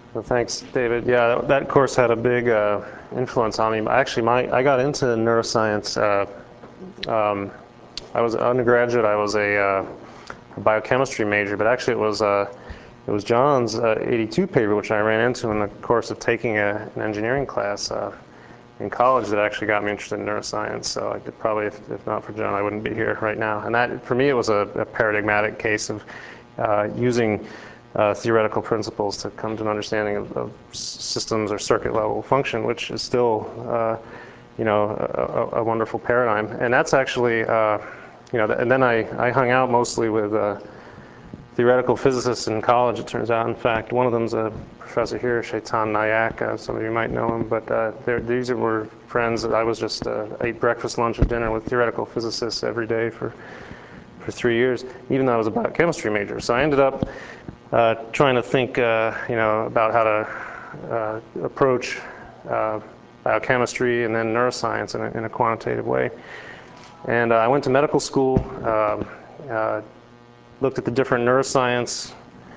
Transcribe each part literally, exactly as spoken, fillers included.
Well, thanks, David. Yeah, that, that course had a big uh, influence on me. Actually, my I got into neuroscience. Uh, um, I was an undergraduate. I was a, uh, a biochemistry major, but actually it was uh, it was John's uh, eighty-two paper, which I ran into in the course of taking a, an engineering class uh, in college, that actually got me interested in neuroscience. So I could probably, if, if not for John, I wouldn't be here right now. And that, for me, it was a, a paradigmatic case of uh, using Uh, theoretical principles to come to an understanding of, of systems or circuit level function, which is still, uh, you know, a, a wonderful paradigm. And that's actually, uh, you know, and then I, I hung out mostly with uh, theoretical physicists in college, it turns out. In fact, one of them's a professor here, Chetan Nayak. Uh, some of you might know him, but uh, these were friends that I was just uh, ate breakfast, lunch, and dinner with theoretical physicists every day for for three years, even though I was a biochemistry major. So I ended up Uh, trying to think, uh, you know, about how to uh, approach uh, biochemistry and then neuroscience in a, in a quantitative way. And uh, I went to medical school, um, uh, looked at the different neuroscience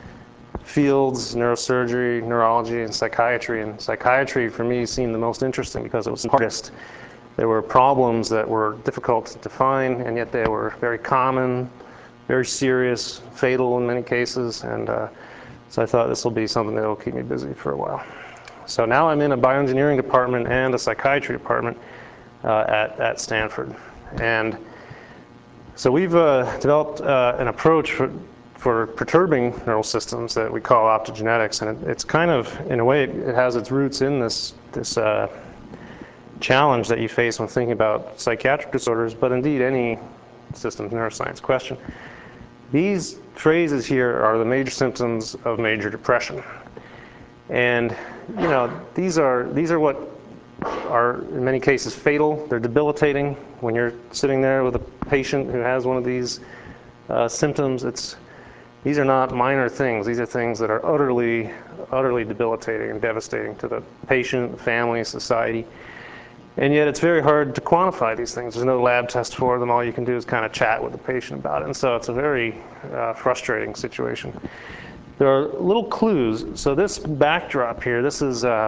fields, neurosurgery, neurology, and psychiatry. And psychiatry, for me, seemed the most interesting because it was the hardest. There were problems that were difficult to define, and yet they were very common, very serious, fatal in many cases, and uh, so I thought this will be something that will keep me busy for a while. So now I'm in a bioengineering department and a psychiatry department uh, at, at Stanford. And so we've uh, developed uh, an approach for, for perturbing neural systems that we call optogenetics, and it, it's kind of, in a way, it, it has its roots in this, this uh, challenge that you face when thinking about psychiatric disorders, but indeed any systems neuroscience question. These phrases here are the major symptoms of major depression. And, you know, these are, these are what are, in many cases, fatal. They're debilitating. When you're sitting there with a patient who has one of these uh, symptoms, it's, these are not minor things. These are things that are utterly, utterly debilitating and devastating to the patient, family, society. And yet it's very hard to quantify these things. There's no lab test for them. All you can do is kind of chat with the patient about it. And so it's a very uh, frustrating situation. There are little clues. So this backdrop here, this is uh,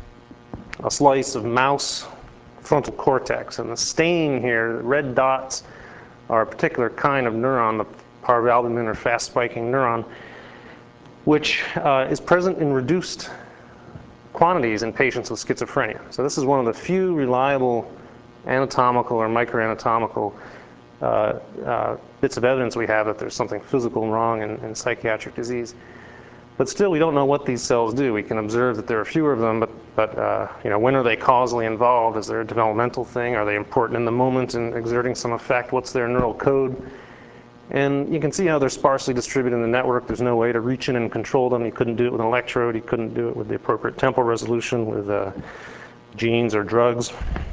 a slice of mouse frontal cortex. And the stain here, the red dots, are a particular kind of neuron, the parvalbumin or fast spiking neuron, which uh, is present in reduced quantities in patients with schizophrenia. So this is one of the few reliable anatomical or microanatomical uh, uh, bits of evidence we have that there's something physical wrong in, in psychiatric disease. But still, we don't know what these cells do. We can observe that there are fewer of them, but, but uh, you know, when are they causally involved? Is there a developmental thing? Are they important in the moment and exerting some effect? What's their neural code? And you can see how they're sparsely distributed in the network. There's no way to reach in and control them. You couldn't do it with an electrode. You couldn't do it with the appropriate temporal resolution with uh, genes or drugs.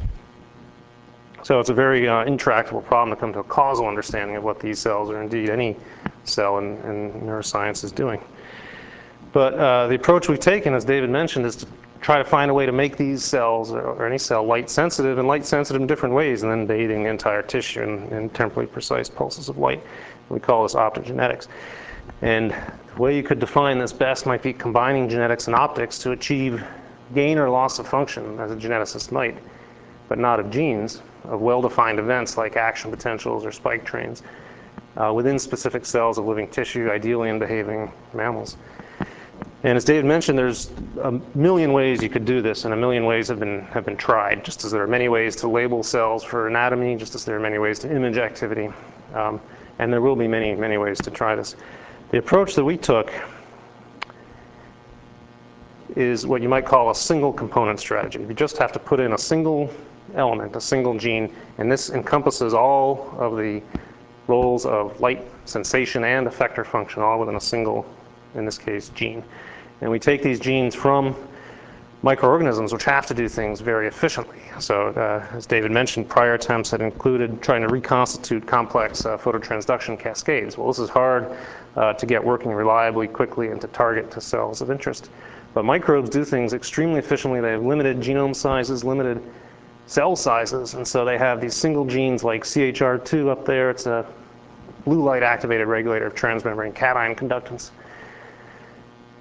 So it's a very uh, intractable problem to come to a causal understanding of what these cells, or indeed any cell in, in neuroscience, is doing. But uh, the approach we've taken, as David mentioned, is to try to find a way to make these cells, or, or any cell, light sensitive, and light sensitive in different ways, and then bathing the entire tissue in, in temporally precise pulses of light. We call this optogenetics. And the way you could define this best might be combining genetics and optics to achieve gain or loss of function, as a geneticist might, but not of genes, of well-defined events like action potentials or spike trains uh, within specific cells of living tissue, ideally in behaving mammals. And as David mentioned, there's a million ways you could do this, and a million ways have been, have been tried, just as there are many ways to label cells for anatomy, just as there are many ways to image activity. Um, and there will be many, many ways to try this. The approach that we took is what you might call a single component strategy. You just have to put in a single element, a single gene, and this encompasses all of the roles of light, sensation, and effector function, all within a single, in this case, gene. And we take these genes from microorganisms which have to do things very efficiently. So uh, as David mentioned, prior attempts had included trying to reconstitute complex uh, phototransduction cascades. Well, this is hard uh, to get working reliably, quickly, and to target to cells of interest. But microbes do things extremely efficiently. They have limited genome sizes, limited cell sizes, and so they have these single genes like C H R two up there. It's a blue light activated regulator of transmembrane cation conductance.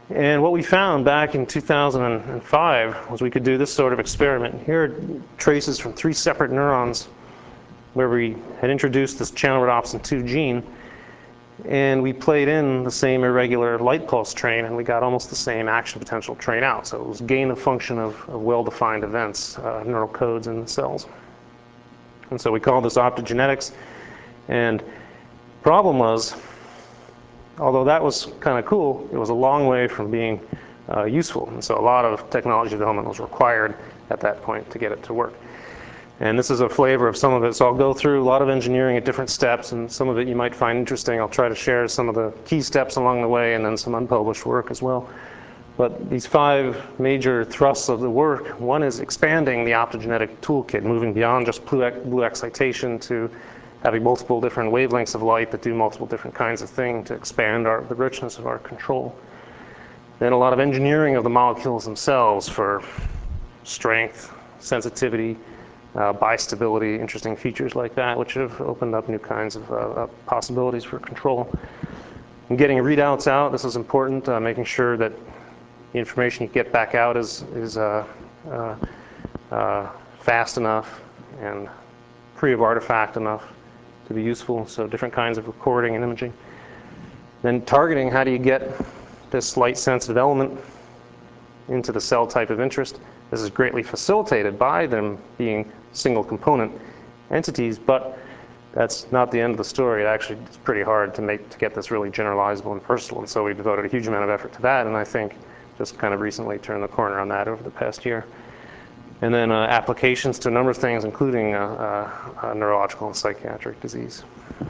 And what we found back in two thousand five was we could do this sort of experiment. Here are traces from three separate neurons where we had introduced this channel rhodopsin two gene, and we played in the same irregular light pulse train, and we got almost the same action potential train out. So it was gain of function of, of well-defined events, uh, neural codes in the cells. And so we called this optogenetics, and the problem was, although that was kind of cool, it was a long way from being uh, useful. And so a lot of technology development was required at that point to get it to work. And this is a flavor of some of it. So I'll go through a lot of engineering at different steps, and some of it you might find interesting. I'll try to share some of the key steps along the way and then some unpublished work as well. But these five major thrusts of the work, one is expanding the optogenetic toolkit, moving beyond just blue, blue excitation to having multiple different wavelengths of light that do multiple different kinds of things to expand our, the richness of our control. Then a lot of engineering of the molecules themselves for strength, sensitivity, uh, bistability, interesting features like that, which have opened up new kinds of uh, possibilities for control. And getting readouts out, this is important, uh, making sure that the information you get back out is, is uh, uh, uh, fast enough and free of artifact enough to be useful, so different kinds of recording and imaging. Then targeting, how do you get this light-sensitive element into the cell type of interest? This is greatly facilitated by them being single-component entities, but that's not the end of the story. It actually is pretty hard to make to get this really generalizable and versatile, and so we devoted a huge amount of effort to that, and I think just kind of recently turned the corner on that over the past year. And then uh, applications to a number of things, including uh, uh, uh, neurological and psychiatric disease.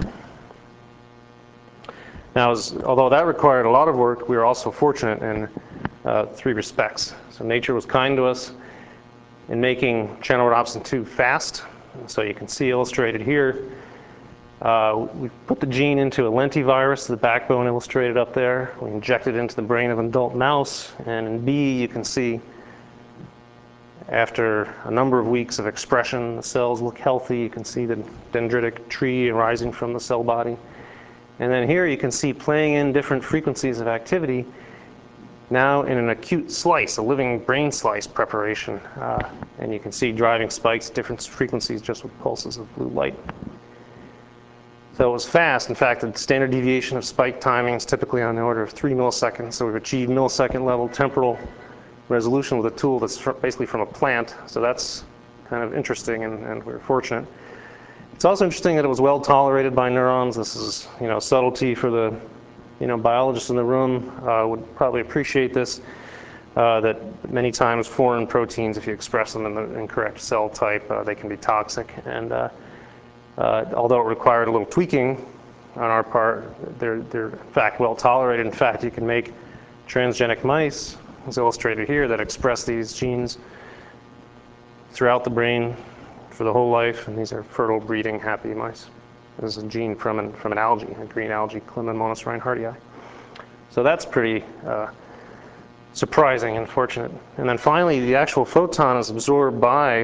Now, as, although that required a lot of work, we were also fortunate in uh, three respects. So nature was kind to us in making channel rhodopsin two fast. So you can see illustrated here, uh, we put the gene into a lentivirus, the backbone illustrated up there. We injected it into the brain of an adult mouse, and in B you can see after a number of weeks of expression, the cells look healthy. You can see the dendritic tree rising from the cell body. And then here you can see playing in different frequencies of activity, now in an acute slice, a living brain slice preparation. Uh, and you can see driving spikes, different frequencies just with pulses of blue light. So it was fast. In fact, the standard deviation of spike timing is typically on the order of three milliseconds. So we've achieved millisecond level temporal resolution with a tool that's basically from a plant, so that's kind of interesting, and, and we're fortunate. It's also interesting that it was well tolerated by neurons. This is, you know, subtlety for the, you know, biologists in the room uh, would probably appreciate this. Uh, that many times foreign proteins, if you express them in the incorrect cell type, uh, they can be toxic. And uh, uh, although it required a little tweaking on our part, they're they're in fact well tolerated. In fact, you can make transgenic mice, as illustrated here, that express these genes throughout the brain for the whole life, and these are fertile, breeding, happy mice. This is a gene from an, from an algae, a green algae, Clemimmonas reinhardtii. So that's pretty uh, surprising and fortunate. And then finally, the actual photon is absorbed by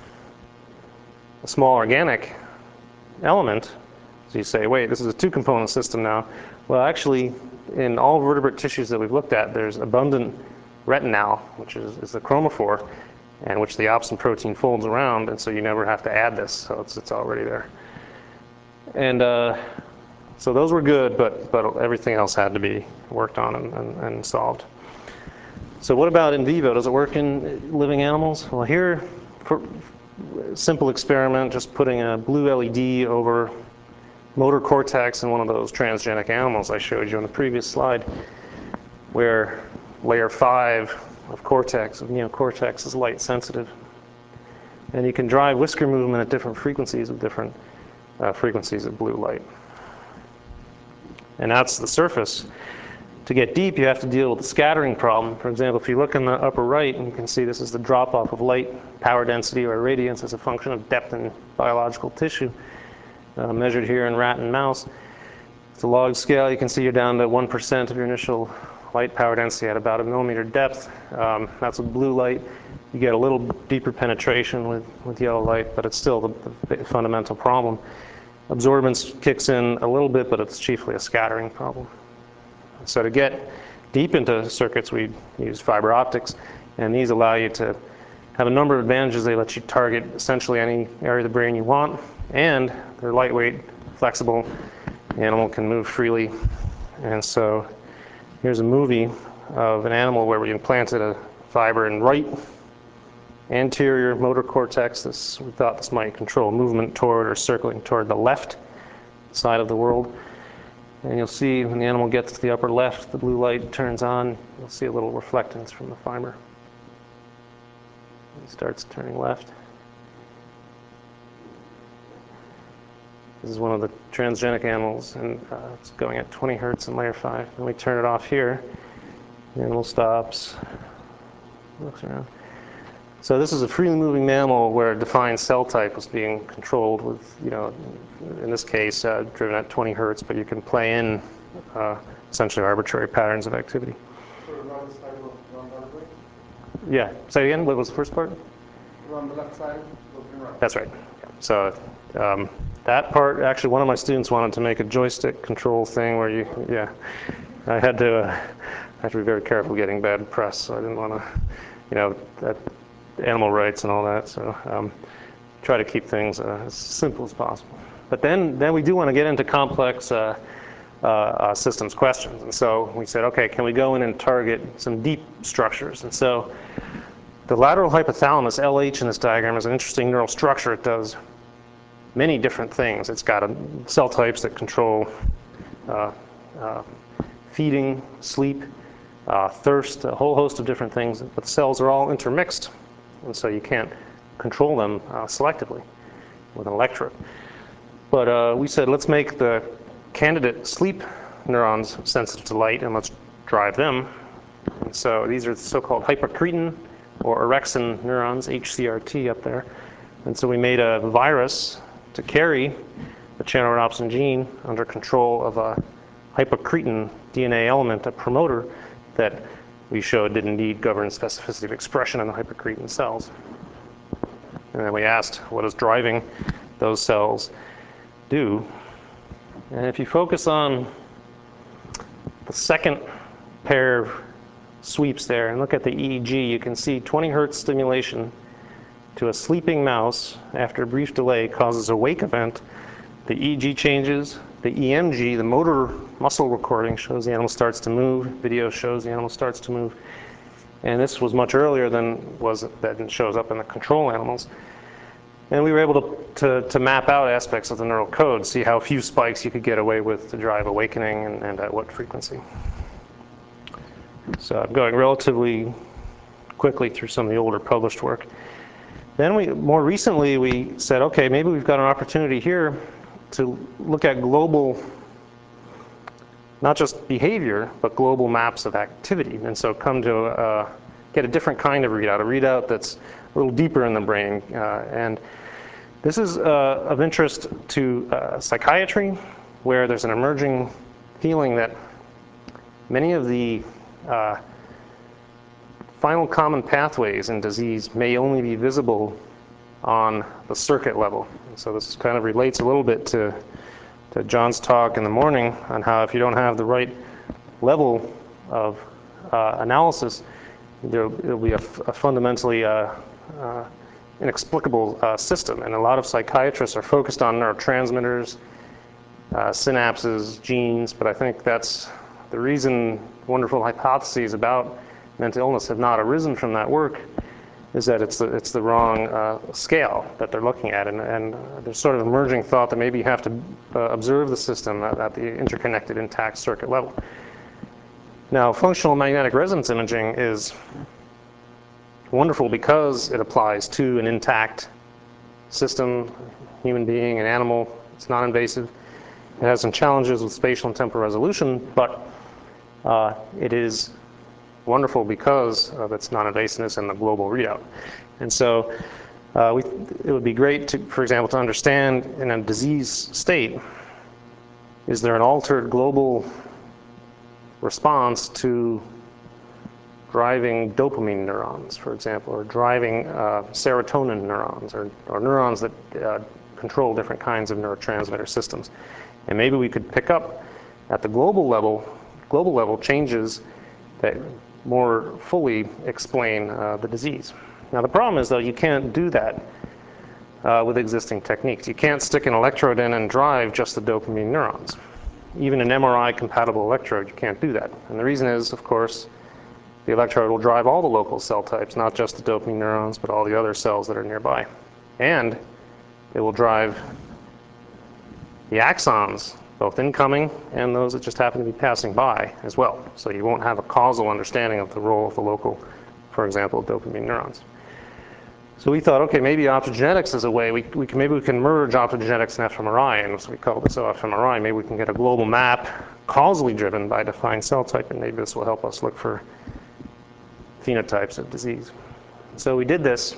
a small organic element. So you say, wait, this is a two-component system now. Well, actually, in all vertebrate tissues that we've looked at, there's abundant retinal, which is, is the chromophore, and which the opsin protein folds around, and so you never have to add this, so it's, it's already there. And uh, so those were good, but, but everything else had to be worked on and, and, and solved. So what about in vivo? Does it work in living animals? Well, here, for simple experiment, just putting a blue L E D over motor cortex in one of those transgenic animals I showed you on the previous slide, where layer five of cortex, of neocortex, is light sensitive. And you can drive whisker movement at different frequencies of different uh, frequencies of blue light. And that's the surface. To get deep, you have to deal with the scattering problem. For example, if you look in the upper right, and you can see this is the drop-off of light power density or radiance as a function of depth in biological tissue, uh, measured here in rat and mouse. It's a log scale. You can see you're down to one percent of your initial light power density at about a millimeter depth. Um, that's with blue light. You get a little deeper penetration with, with yellow light, but it's still the, the fundamental problem. Absorbance kicks in a little bit, but it's chiefly a scattering problem. So to get deep into circuits, we use fiber optics, and these allow you to have a number of advantages. They let you target essentially any area of the brain you want, and they're lightweight, flexible. The animal can move freely. And so here's a movie of an animal where we implanted a fiber in right anterior motor cortex. This, we thought this might control movement toward or circling toward the left side of the world. And you'll see when the animal gets to the upper left, the blue light turns on. You'll see a little reflectance from the fiber. It starts turning left. This is one of the transgenic animals, and uh, it's going at twenty hertz in layer five. And we turn it off here. The animal stops, looks around. So this is a freely moving mammal where a defined cell type was being controlled with, you know, in this case, uh, driven at twenty hertz, but you can play in uh, essentially arbitrary patterns of activity. So around the side of around the other way? Yeah. Say again, what was the first part? Around the left side, looking right. That's right. So um, that part, actually, one of my students wanted to make a joystick control thing where you, yeah, I had to, uh, I have to be very careful getting bad press, so I didn't want to, you know, that animal rights and all that. So um, try to keep things uh, as simple as possible. But then, then we do want to get into complex uh, uh, uh, systems questions. And so we said, okay, can we go in and target some deep structures? And so the lateral hypothalamus, L H in this diagram, is an interesting neural structure. It does many different things. It's got a, cell types that control uh, uh, feeding, sleep, uh, thirst, a whole host of different things. But the cells are all intermixed, and so you can't control them uh, selectively with an electrode. But uh, we said, let's make the candidate sleep neurons sensitive to light, and let's drive them. And so these are the so-called hypocretin or orexin neurons, H C R T up there. And so we made a virus to carry the channelrhodopsin gene under control of a hypocretin D N A element, a promoter, that we showed did indeed govern specificity of expression in the hypocretin cells. And then we asked, what is driving those cells do? And if you focus on the second pair of sweeps there and look at the E E G, you can see twenty hertz stimulation to a sleeping mouse after a brief delay causes a wake event. The E E G changes. The E M G, the motor muscle recording, shows the animal starts to move. Video shows the animal starts to move. And this was much earlier than was that shows up in the control animals. And we were able to, to, to map out aspects of the neural code, see how few spikes you could get away with to drive awakening and, and at what frequency. So I'm going relatively quickly through some of the older published work. Then we, more recently, we said, okay, maybe we've got an opportunity here to look at global, not just behavior, but global maps of activity. And so come to uh, get a different kind of readout, a readout that's a little deeper in the brain. Uh, and this is uh, of interest to uh, psychiatry, where there's an emerging feeling that many of the uh, final common pathways in disease may only be visible on the circuit level. And so this kind of relates a little bit to, to John's talk in the morning on how if you don't have the right level of uh, analysis, there will be a, a fundamentally uh, uh, inexplicable uh, system. And a lot of psychiatrists are focused on neurotransmitters, uh, synapses, genes, but I think that's the reason wonderful hypotheses about mental illness have not arisen from that work, is that it's the, it's the wrong uh, scale that they're looking at. And, and uh, there's sort of emerging thought that maybe you have to uh, observe the system at, at the interconnected intact circuit level. Now, functional magnetic resonance imaging is wonderful because it applies to an intact system, human being, an animal. It's non-invasive. It has some challenges with spatial and temporal resolution, but uh, it is wonderful because of its non-invasiveness and the global readout. And so uh, we, it would be great to, for example, to understand in a disease state, is there an altered global response to driving dopamine neurons, for example, or driving uh, serotonin neurons, or, or neurons that uh, control different kinds of neurotransmitter systems. And maybe we could pick up at the global level, global level changes that more fully explain uh, the disease. Now the problem is though, you can't do that uh, with existing techniques. You can't stick an electrode in and drive just the dopamine neurons. Even an M R I compatible electrode, you can't do that. And the reason is, of course, the electrode will drive all the local cell types, not just the dopamine neurons, but all the other cells that are nearby. And it will drive the axons, both incoming and those that just happen to be passing by as well. So you won't have a causal understanding of the role of the local, for example, dopamine neurons. So we thought, okay, maybe optogenetics is a way, we, we can, maybe we can merge optogenetics and fMRI, and so we call this fMRI. Maybe we can get a global map causally driven by defined cell type, and maybe this will help us look for phenotypes of disease. So we did this.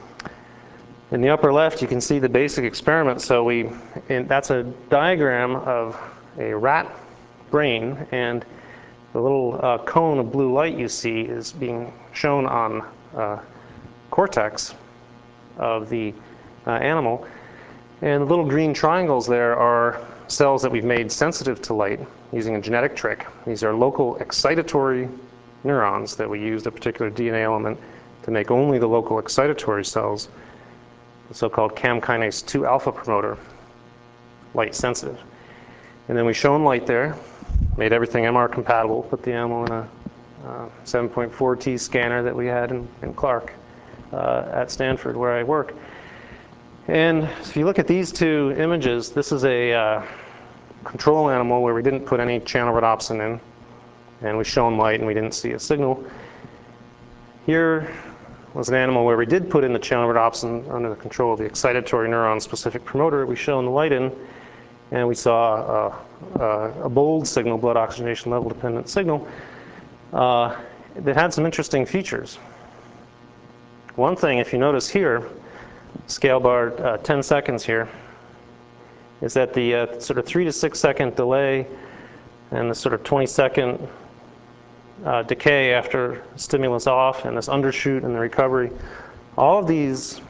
In the upper left, you can see the basic experiment. So we, and that's a diagram of a rat brain, and the little uh, cone of blue light you see is being shown on uh, cortex of the uh, animal. And the little green triangles there are cells that we've made sensitive to light using a genetic trick. These are local excitatory neurons that we used a particular D N A element to make only the local excitatory cells, the so-called C A M kinase two alpha promoter, light sensitive. And then we shone light there, made everything M R compatible, put the animal in a uh, seven point four T scanner that we had in, in Clark uh, at Stanford where I work. And if you look at these two images, this is a uh, control animal where we didn't put any channel rhodopsin in, and we shone light and we didn't see a signal. Here was an animal where we did put in the channel rhodopsin under the control of the excitatory neuron specific promoter. We shone the light in, and we saw a, a, a bold signal, blood oxygenation level dependent signal, uh, that had some interesting features. One thing, if you notice here, scale bar uh, ten seconds here, is that the uh, sort of three to six second delay and the sort of twenty second uh, decay after stimulus off and this undershoot and the recovery, all of these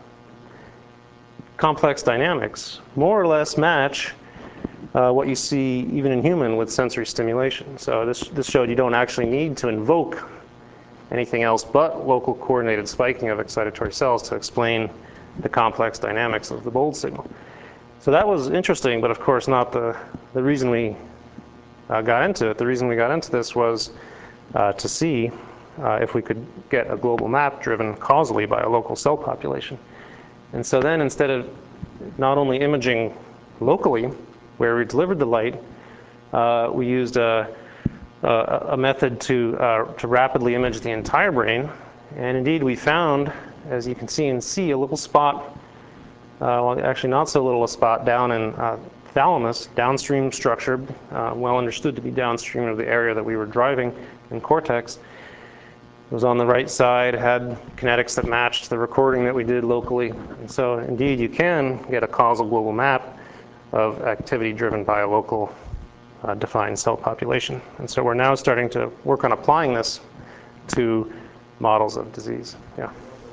complex dynamics more or less match uh, what you see even in human with sensory stimulation. So this, this showed you don't actually need to invoke anything else but local coordinated spiking of excitatory cells to explain the complex dynamics of the bold signal. So that was interesting, but of course not the, the reason we uh, got into it. The reason we got into this was uh, to see uh, if we could get a global map driven causally by a local cell population. And so then instead of not only imaging locally where we delivered the light, uh, we used a, a, a method to, uh, to rapidly image the entire brain. And indeed we found, as you can see and see, a little spot, uh, well actually not so little a spot down in uh, thalamus, downstream structure, uh, well understood to be downstream of the area that we were driving in cortex. It was on the right side, had kinetics that matched the recording that we did locally. And so indeed you can get a causal global map of activity driven by a local uh, defined cell population. And so we're now starting to work on applying this to models of disease. Yeah.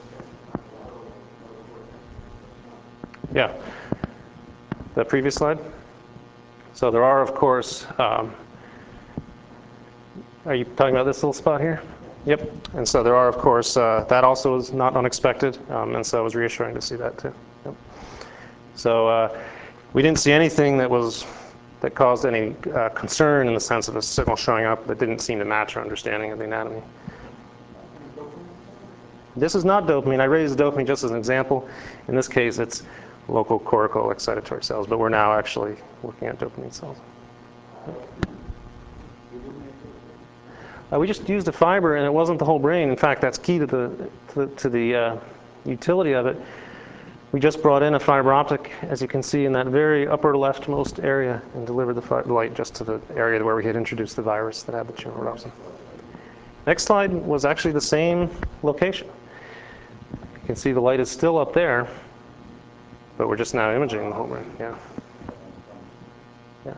Yeah. The previous slide. So there are, of course, um, are you talking about this little spot here? Yep. And so there are, of course, uh, that also is not unexpected, um, and so it was reassuring to see that too. Yep. So uh, we didn't see anything that was that caused any uh, concern in the sense of a signal showing up that didn't seem to match our understanding of the anatomy. This is not dopamine. I raised dopamine just as an example. In this case, it's local cortical excitatory cells, but we're now actually looking at dopamine cells. Uh, we just used a fiber, and it wasn't the whole brain. In fact, that's key to the to, to the uh, utility of it. We just brought in a fiber optic, as you can see, in that very upper leftmost area, and delivered the light just to the area where we had introduced the virus that had the tumor rhodopsin. Next slide was actually the same location. You can see the light is still up there, but we're just now imaging the whole brain. Yeah. Yeah.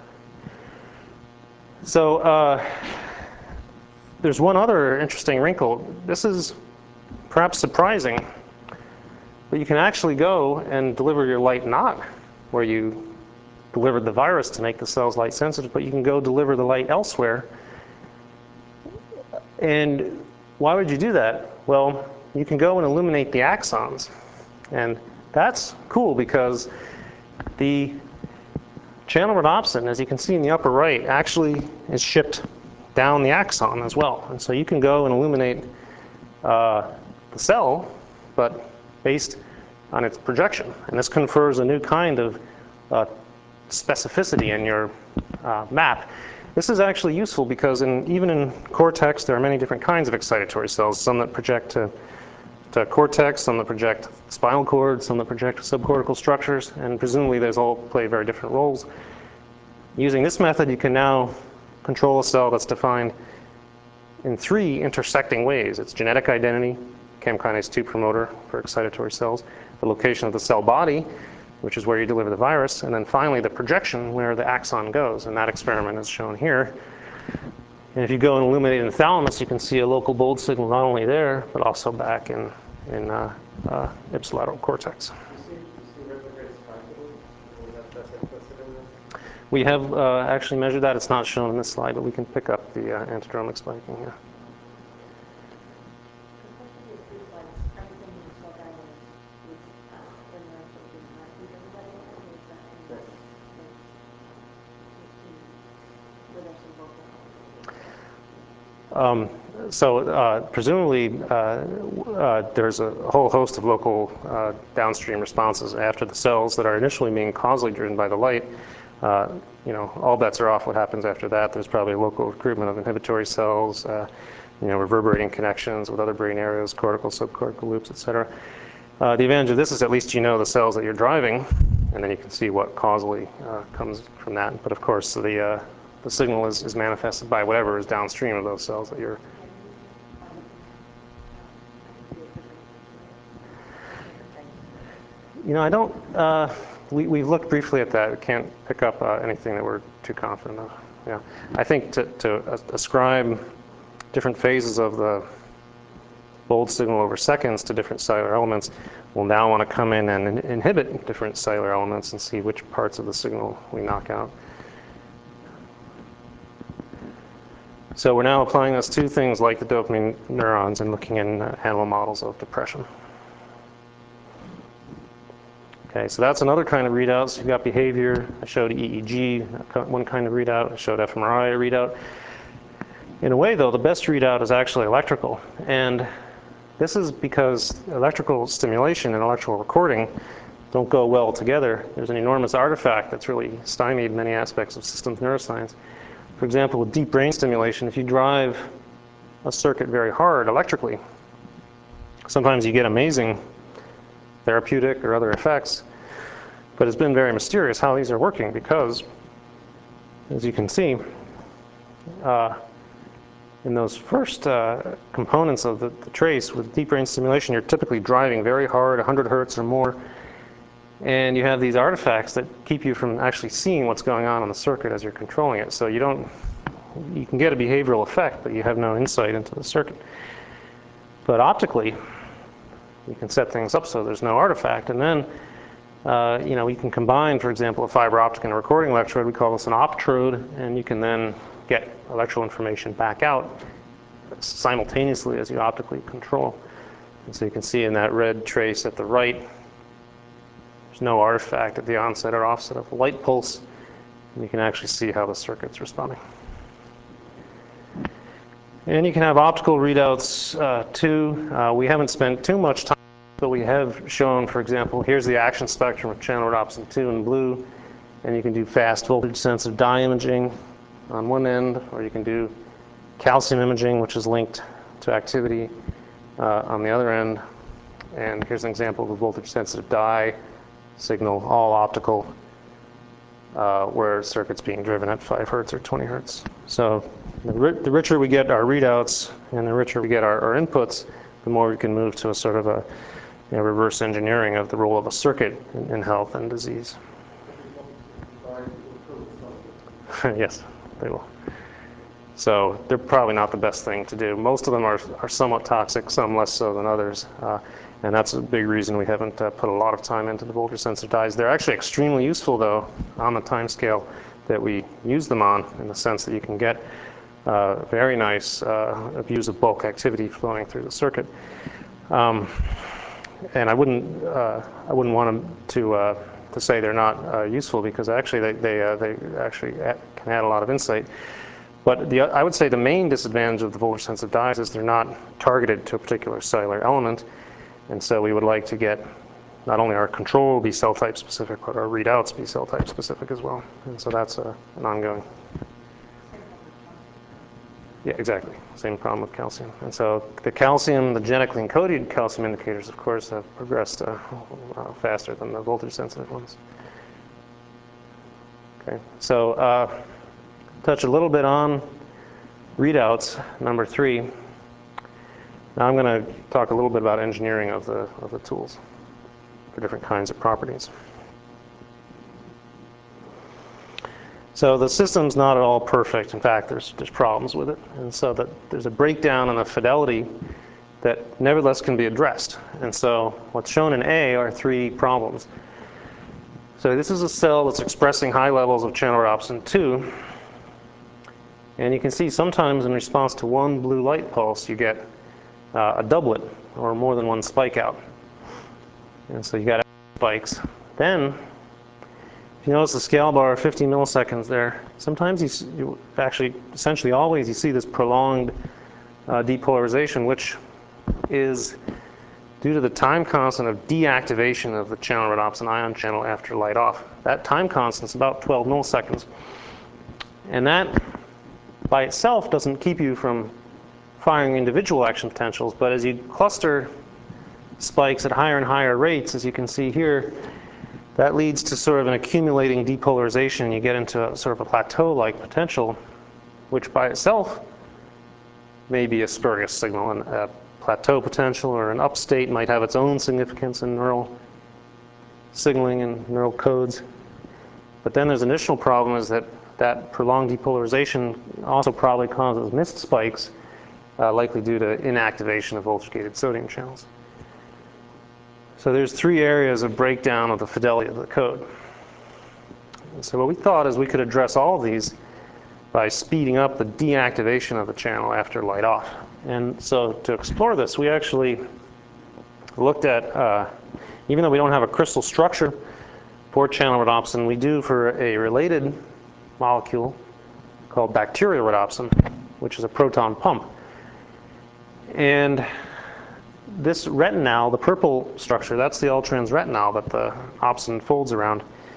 So uh, there's one other interesting wrinkle. This is perhaps surprising, but you can actually go and deliver your light not where you delivered the virus to make the cells light sensitive, but you can go deliver the light elsewhere And why would you do that? Well, you can go and illuminate the axons. And that's cool because the channel rhodopsin, as you can see in the upper right, actually is shipped down the axon as well. And so you can go and illuminate uh, the cell, but based on its projection. And this confers a new kind of uh, specificity in your uh, map. This is actually useful because in, even in cortex, there are many different kinds of excitatory cells, some that project to, to cortex, some that project spinal cord, some that project subcortical structures, and presumably those all play very different roles. Using this method, you can now control a cell that's defined in three intersecting ways. It's genetic identity, C A M kinase two promoter for excitatory cells, the location of the cell body, which is where you deliver the virus, and then finally the projection where the axon goes, and that experiment is shown here. And if you go and illuminate in the thalamus, you can see a local bold signal not only there, but also back in, in uh, uh, ipsilateral cortex. We have uh, actually measured that. It's not shown in this slide, but we can pick up the uh, antidromic spiking here. Um, so uh, presumably uh, uh, there's a whole host of local uh, downstream responses after the cells that are initially being causally driven by the light. Uh, you know, all bets are off what happens after that. There's probably local recruitment of inhibitory cells, uh, you know, reverberating connections with other brain areas, cortical, subcortical loops, et cetera. Uh, the advantage of this is at least you know the cells that you're driving, and then you can see what causally uh, comes from that. But of course, the uh, the signal is, is manifested by whatever is downstream of those cells that you're. You know, I don't. Uh, we we've looked briefly at that. We can't pick up uh, anything that we're too confident of. Yeah, I think to to ascribe different phases of the bold signal over seconds to different cellular elements, we'll now want to come in and in inhibit different cellular elements and see which parts of the signal we knock out. So we're now applying this to things like the dopamine neurons and looking in uh, animal models of depression. Okay, so that's another kind of readouts. You've got behavior. I showed E E G, one kind of readout. I showed f M R I readout. In a way, though, the best readout is actually electrical. And this is because electrical stimulation and electrical recording don't go well together. There's an enormous artifact that's really stymied many aspects of systems neuroscience. For example, with deep brain stimulation, if you drive a circuit very hard electrically, sometimes you get amazing therapeutic or other effects, but it's been very mysterious how these are working because, as you can see, uh, in those first uh, components of the, the trace with deep brain stimulation, you're typically driving very hard, one hundred hertz or more, and you have these artifacts that keep you from actually seeing what's going on on the circuit as you're controlling it. So you don't, you can get a behavioral effect, but you have no insight into the circuit. But optically, you can set things up so there's no artifact, and then uh, you know, we can combine, for example, a fiber optic and a recording electrode. We call this an optrode, and you can then get electrical information back out simultaneously as you optically control. And so you can see in that red trace at the right, there's no artifact at the onset or offset of the light pulse, and you can actually see how the circuit's responding. And you can have optical readouts uh, too. Uh, we haven't spent too much time, but we have shown, for example, here's the action spectrum of channel rhodopsin two in blue, and you can do fast voltage sensitive dye imaging on one end, or you can do calcium imaging, which is linked to activity uh, on the other end. And here's an example of a voltage sensitive dye signal, all optical, uh, where circuit's being driven at five hertz or twenty hertz. So the, ri the richer we get our readouts and the richer we get our, our inputs, the more we can move to a sort of a you know, reverse engineering of the role of a circuit in, in health and disease. Yes, they will. So they're probably not the best thing to do. Most of them are, are somewhat toxic, some less so than others. Uh, and that's a big reason we haven't uh, put a lot of time into the voltage sensitive dyes. They're actually extremely useful, though, on the time scale that we use them on, in the sense that you can get uh, very nice uh, views of bulk activity flowing through the circuit. Um, and I wouldn't, uh, I wouldn't want them to, uh, to say they're not uh, useful, because actually they, they, uh, they actually add, can add a lot of insight. But the, I would say the main disadvantage of the voltage sensitive dyes is they're not targeted to a particular cellular element. And so we would like to get not only our control be cell type specific, but our readouts be cell type specific as well. And so that's a, an ongoing. Yeah, exactly. Same problem with calcium. And so the calcium, the genetically encoded calcium indicators, of course, have progressed uh, uh, faster than the voltage sensitive ones. Okay, so uh, touch a little bit on readouts, number three. Now I'm going to talk a little bit about engineering of the, of the tools for different kinds of properties. So the system's not at all perfect. In fact, there's, there's problems with it. And so that there's a breakdown in the fidelity that nevertheless can be addressed. And so what's shown in A are three problems. So this is a cell that's expressing high levels of channel rhodopsin two. And you can see sometimes in response to one blue light pulse, you get uh, a doublet or more than one spike out. And so you got spikes. Then, if you notice the scale bar, fifty milliseconds there, sometimes you, you actually, essentially always, you see this prolonged uh, depolarization, which is due to the time constant of deactivation of the channel rhodopsin ion channel after light off. That time constant is about twelve milliseconds. And that by itself doesn't keep you from firing individual action potentials, but as you cluster spikes at higher and higher rates, as you can see here, that leads to sort of an accumulating depolarization. You get into a, sort of a plateau-like potential, which by itself may be a spurious signal. And a plateau potential or an upstate might have its own significance in neural signaling and neural codes. But then there's an additional problem, is that that prolonged depolarization also probably causes missed spikes, uh, likely due to inactivation of voltage-gated sodium channels. So there's three areas of breakdown of the fidelity of the code. And so what we thought is we could address all of these by speeding up the deactivation of the channel after light off. And so to explore this, we actually looked at, uh, even though we don't have a crystal structure for channel rhodopsin, we do for a related molecule called bacterial rhodopsin, which is a proton pump. And this retinal, the purple structure, that's the all-trans retinal that the opsin folds around.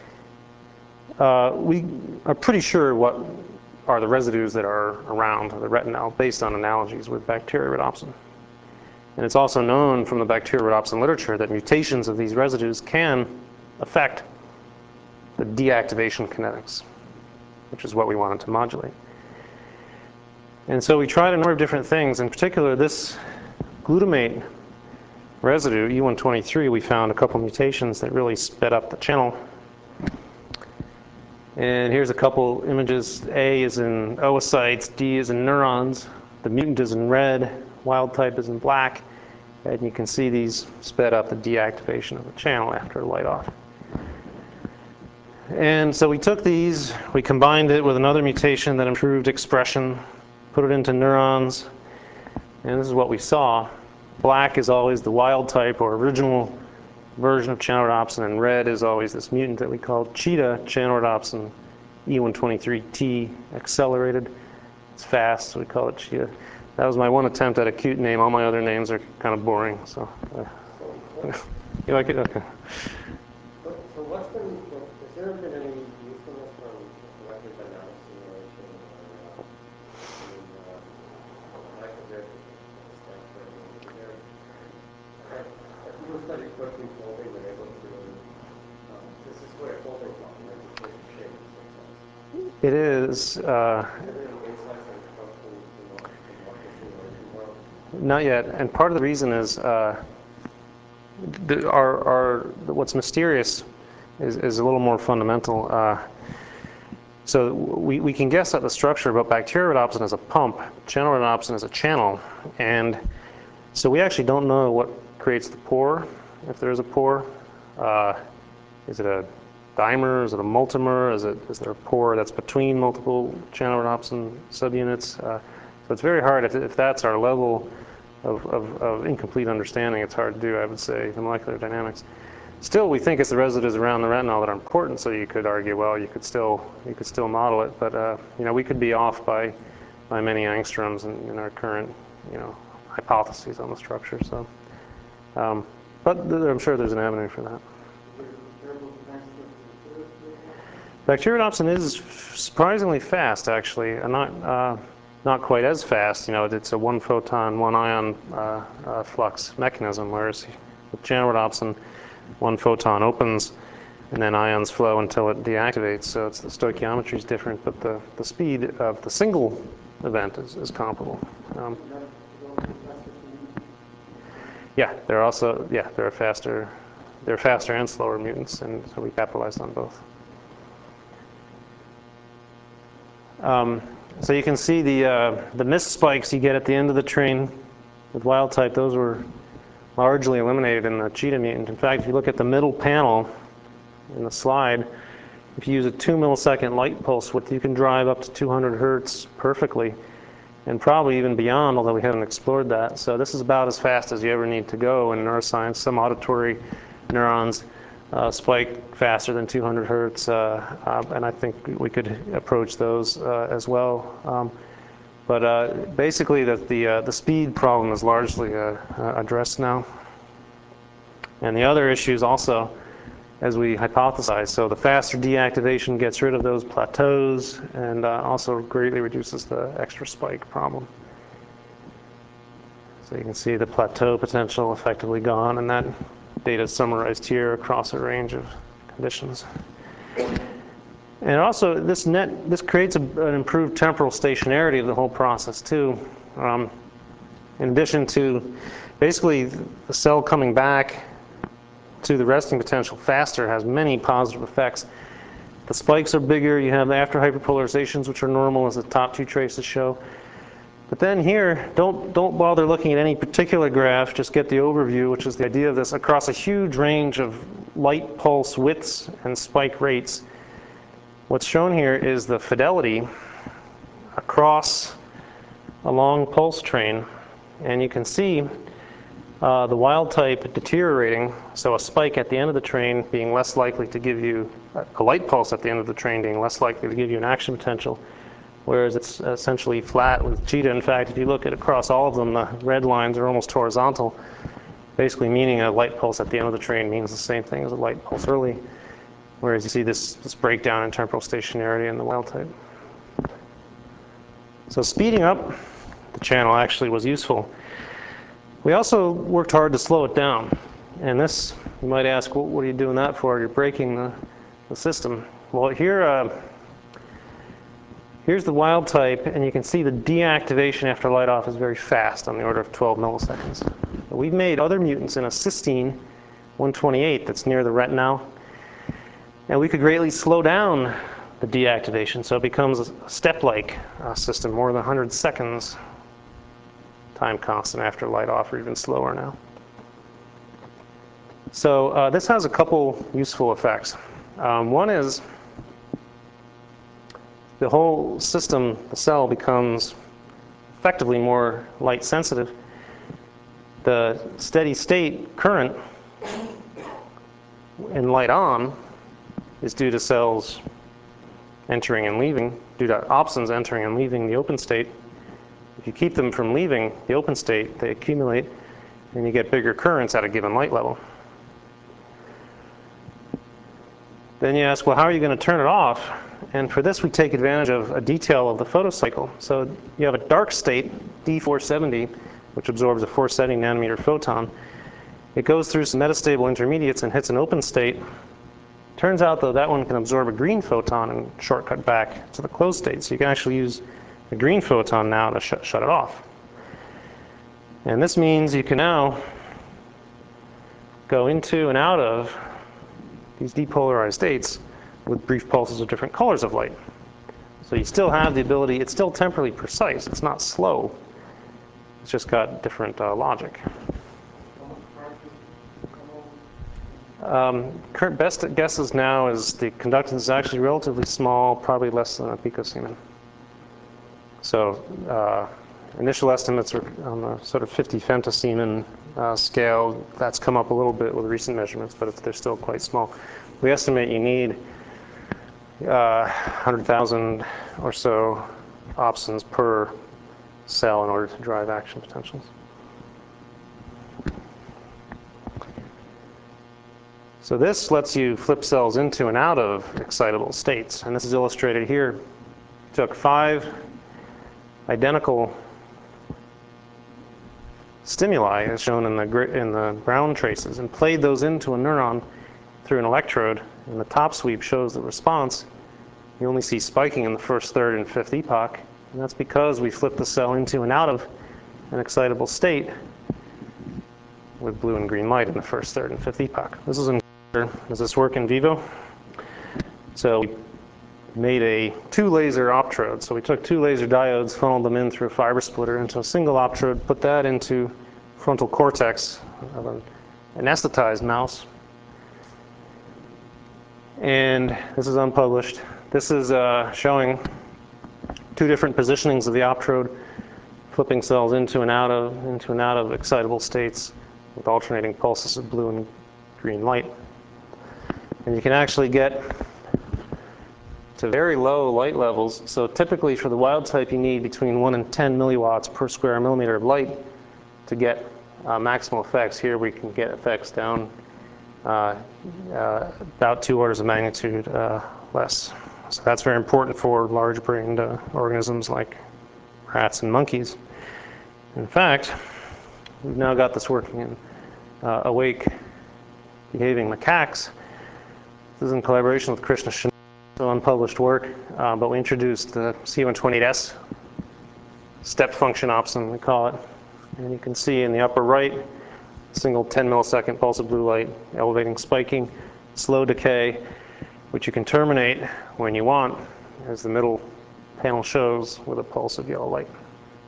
Uh, we are pretty sure what are the residues that are around the retinal based on analogies with bacterial rhodopsin. And it's also known from the bacterial rhodopsin literature that mutations of these residues can affect the deactivation kinetics, which is what we wanted to modulate. And so we tried a number of different things. In particular, this glutamate residue, E one twenty-three, we found a couple mutations that really sped up the channel. And here's a couple images. A is in oocytes, D is in neurons. The mutant is in red, wild type is in black. And you can see these sped up the deactivation of the channel after light off. And so we took these, we combined it with another mutation that improved expression, put it into neurons, and this is what we saw. Black is always the wild type or original version of channel rhodopsin, and red is always this mutant that we call cheetah channel rhodopsin E one twenty-three T accelerated. It's fast, so we call it cheetah. That was my one attempt at a cute name. All my other names are kind of boring. So, uh, you like it? Okay. So, so what's been, has there been any usefulness from molecular dynamic simulation or uh, in uh, microgrid Stanford? Is there, have, have people studied protein folding been able to, um, this is where folding from, right? To change the shape of cells. It is. Uh, Is there any insights that have come from the molecular simulation world? Not yet, and part of the reason is uh, the, our, our, what's mysterious is, is a little more fundamental. Uh, so we, we can guess at the structure, but bacterial rhodopsin is a pump, channel rhodopsin is a channel, and so we actually don't know what creates the pore, if there is a pore. Uh, is it a dimer? Is it a multimer? Is it is there a pore that's between multiple channel rhodopsin subunits? Uh, so it's very hard if, if that's our level of, of, of incomplete understanding. It's hard to do, I would say, the molecular dynamics. Still, we think it's the residues around the retinol that are important. So you could argue, well, you could still you could still model it, but uh, you know, we could be off by by many angstroms in, in our current you know hypotheses on the structure. So, um, but th I'm sure there's an avenue for that. Bacteriodopsin is surprisingly fast, actually, and not uh, not quite as fast. You know, it's a one photon, one ion uh, uh, flux mechanism, whereas with channel rhodopsin, one photon opens, and then ions flow until it deactivates. So it's, the stoichiometry is different, but the the speed of the single event is, is comparable. Um, yeah, they're also yeah they're faster, they're faster and slower mutants, and so we capitalized on both. Um, so you can see the uh, the missed spikes you get at the end of the train with wild type. Those were largely eliminated in the cheetah mutant. In fact, if you look at the middle panel in the slide, if you use a two millisecond light pulse width, you can drive up to two hundred hertz perfectly, and probably even beyond, although we haven't explored that. So this is about as fast as you ever need to go in neuroscience. Some auditory neurons Uh, spike faster than two hundred hertz, uh, uh, and I think we could approach those uh, as well. Um, but uh, basically, the the, uh, the speed problem is largely uh, uh, addressed now, and the other issues also, as we hypothesize. So the faster deactivation gets rid of those plateaus, and uh, also greatly reduces the extra spike problem. So you can see the plateau potential effectively gone, and that data is summarized here across a range of conditions. And also, this net this creates a, an improved temporal stationarity of the whole process too. Um, in addition to basically the cell coming back to the resting potential faster has many positive effects. The spikes are bigger. You have the after hyperpolarizations, which are normal, as the top two traces show. But then here, don't, don't bother looking at any particular graph, just get the overview, which is the idea of this across a huge range of light pulse widths and spike rates. What's shown here is the fidelity across a long pulse train, and you can see uh, the wild type deteriorating, so a spike at the end of the train being less likely to give you, a light pulse at the end of the train being less likely to give you an action potential, whereas it's essentially flat with cheetah. In fact, if you look at across all of them, the red lines are almost horizontal, basically meaning a light pulse at the end of the train means the same thing as a light pulse early, whereas you see this, this breakdown in temporal stationarity in the wild type. So speeding up the channel actually was useful. We also worked hard to slow it down, and this, you might ask, well, what are you doing that for? You're breaking the, the system. Well, here, uh, Here's the wild type, and you can see the deactivation after light off is very fast, on the order of twelve milliseconds. But we've made other mutants in a cysteine one twenty-eight that's near the retinal, and we could greatly slow down the deactivation, so it becomes a step-like uh, system, more than one hundred seconds time constant after light off, or even slower now. So uh, this has a couple useful effects. Um, one is the whole system, the cell, becomes effectively more light sensitive. The steady state current in light on is due to cells entering and leaving, due to opsins entering and leaving the open state. If you keep them from leaving the open state, they accumulate, and you get bigger currents at a given light level. Then you ask, well, how are you going to turn it off? And for this, we take advantage of a detail of the photocycle. So you have a dark state, D four seventy, which absorbs a four seventy nanometer photon. It goes through some metastable intermediates and hits an open state. Turns out, though, that one can absorb a green photon and shortcut back to the closed state. So you can actually use the green photon now to sh shut it off. And this means you can now go into and out of these depolarized states with brief pulses of different colors of light. So you still have the ability, it's still temporally precise, it's not slow, it's just got different uh, logic. Um, current best guesses now is the conductance is actually relatively small, probably less than a picosiemen. So uh, initial estimates are on the sort of fifty femtosiemen uh, scale. That's come up a little bit with recent measurements, but it's, they're still quite small. We estimate you need uh, one hundred thousand or so opsons per cell in order to drive action potentials. So this lets you flip cells into and out of excitable states, and this is illustrated here. Took five identical stimuli, as shown in the, in the brown traces, and played those into a neuron through an electrode, and the top sweep shows the response. You only see spiking in the first, third, and fifth epoch, and that's because we flipped the cell into and out of an excitable state with blue and green light in the first, third, and fifth epoch. This is in Does this work in vivo? So we made a two laser optrode. So we took two laser diodes, funneled them in through a fiber splitter into a single optrode, put that into frontal cortex of an anesthetized mouse. And this is unpublished. This is uh, showing two different positionings of the optrode, flipping cells into and out of into and out of excitable states with alternating pulses of blue and green light. And you can actually get to very low light levels. So typically for the wild type, you need between one and ten milliwatts per square millimeter of light to get uh, maximal effects. Here we can get effects down uh, uh, about two orders of magnitude uh, less. So that's very important for large-brained uh, organisms like rats and monkeys. In fact, we've now got this working in uh, awake behaving macaques. This is in collaboration with Krishna Shenoy, so unpublished work, uh, but we introduced the C one twenty-eight S step function opsin, we call it. And you can see in the upper right, a single ten millisecond pulse of blue light, elevating spiking, slow decay, which you can terminate when you want, as the middle panel shows, with a pulse of yellow light.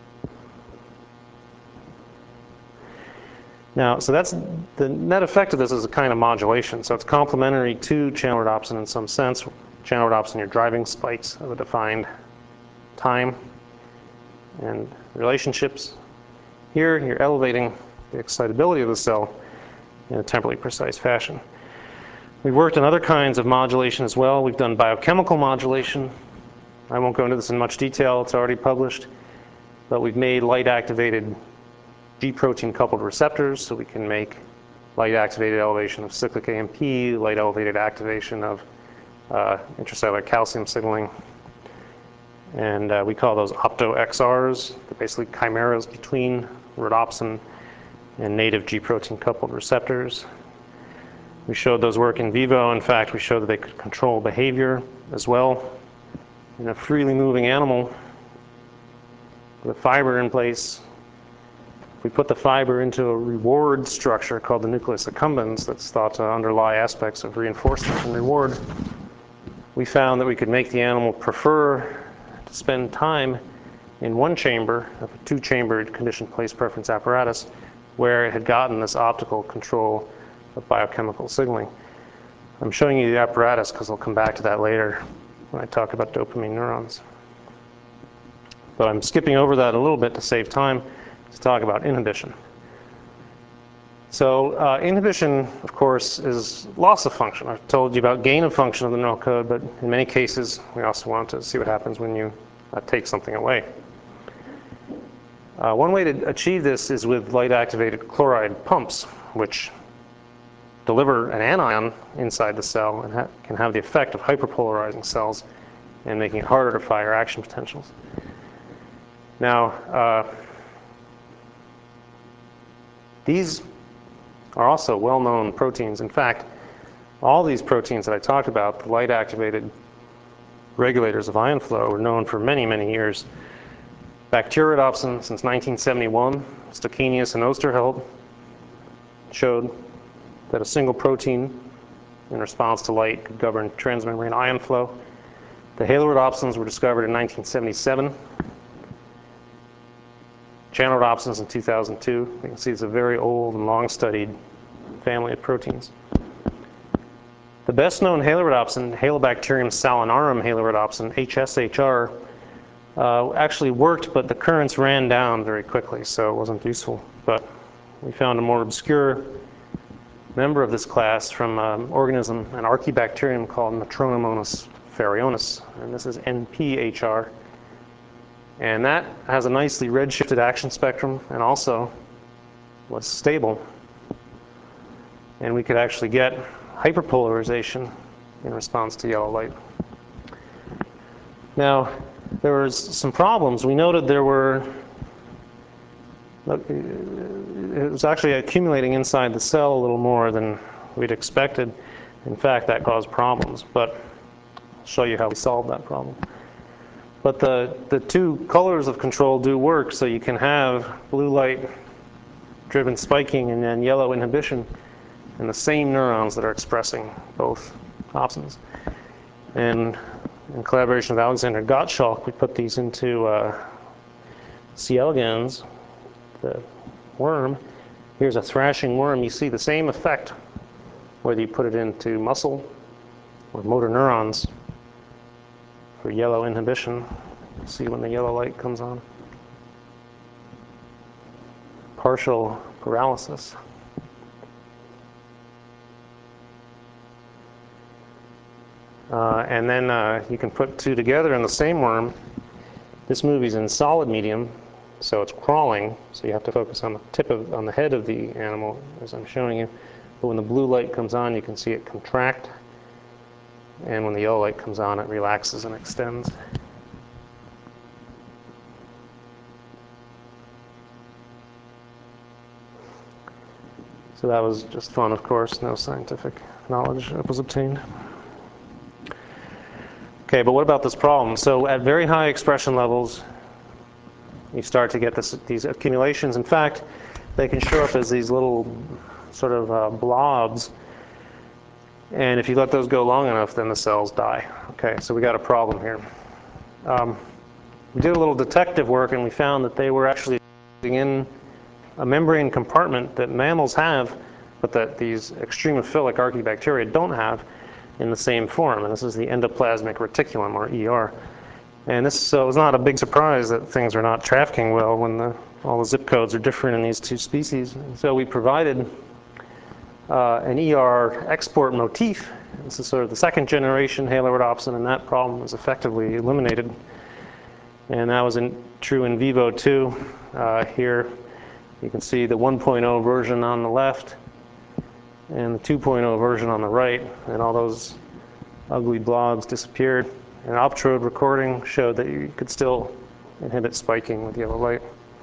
Now, so that's the net effect of this is a kind of modulation. So it's complementary to channel rhodopsin in some sense. Channel rhodopsin, you're driving spikes of a defined time and relationships. Here, you're elevating the excitability of the cell in a temporally precise fashion. We've worked on other kinds of modulation as well. We've done biochemical modulation. I won't go into this in much detail. It's already published. But we've made light-activated G-protein coupled receptors, so we can make light-activated elevation of cyclic A M P, light-elevated activation of uh, intracellular calcium signaling. And uh, we call those opto-X Rs. They're basically chimeras between rhodopsin and native G-protein coupled receptors. We showed those work in vivo. In fact, we showed that they could control behavior as well. In a freely moving animal with a fiber in place, if we put the fiber into a reward structure called the nucleus accumbens that's thought to underlie aspects of reinforcement and reward, we found that we could make the animal prefer to spend time in one chamber of a two-chambered conditioned place preference apparatus where it had gotten this optical control of biochemical signaling. I'm showing you the apparatus because I'll come back to that later when I talk about dopamine neurons. But I'm skipping over that a little bit to save time to talk about inhibition. So uh, inhibition, of course, is loss of function. I've told you about gain of function of the neural code, but in many cases, we also want to see what happens when you uh, take something away. Uh, one way to achieve this is with light-activated chloride pumps, which deliver an anion inside the cell and ha can have the effect of hyperpolarizing cells and making it harder to fire action potentials. Now, uh, these are also well-known proteins. In fact, all these proteins that I talked about, the light-activated regulators of ion flow, were known for many, many years. Bacteriorhodopsin, since nineteen seventy-one, Stokenius and Osterheld showed that a single protein in response to light could govern transmembrane ion flow. The halorhodopsins were discovered in nineteen seventy-seven. Channel rhodopsins in two thousand two. You can see it's a very old and long-studied family of proteins. The best known halorhodopsin, Halobacterium salinarum halorhodopsin, H S H R, uh, actually worked, but the currents ran down very quickly, so it wasn't useful. But we found a more obscure member of this class from an organism, an archaebacterium called Metronomonas pharionus, and this is N P H R. And that has a nicely redshifted action spectrum and also was stable. And we could actually get hyperpolarization in response to yellow light. Now, there was some problems. We noted there were, it was actually accumulating inside the cell a little more than we'd expected. In fact, that caused problems, but I'll show you how we solved that problem. But the, the two colors of control do work, so you can have blue light driven spiking and then yellow inhibition in the same neurons that are expressing both opsins. And in collaboration with Alexander Gottschalk, we put these into uh, C. elegans, the worm. Here's a thrashing worm. You see the same effect whether you put it into muscle or motor neurons for yellow inhibition. See when the yellow light comes on. Partial paralysis. Uh, and then uh, you can put two together in the same worm. This movie's in solid medium, so it's crawling, so you have to focus on the tip of, on the head of the animal, as I'm showing you. But when the blue light comes on, you can see it contract, and when the yellow light comes on, it relaxes and extends. So that was just fun, of course, no scientific knowledge that was obtained. Okay, but what about this problem? So at very high expression levels, you start to get this, these accumulations. In fact, they can show up as these little sort of uh, blobs. And if you let those go long enough, then the cells die. Okay, so we got a problem here. Um, we did a little detective work, and we found that they were actually in a membrane compartment that mammals have, but that these extremophilic archaebacteria don't have in the same form, and this is the endoplasmic reticulum, or E R. And this so it's not a big surprise that things are not trafficking well when the, all the zip codes are different in these two species. And so we provided uh, an E R export motif. This is sort of the second generation halorhodopsin, and that problem was effectively eliminated. And that was in, true in vivo too. Uh, here you can see the one point oh version on the left, and the two point oh version on the right, and all those ugly blobs disappeared. An Optrode recording showed that you could still inhibit spiking with yellow light.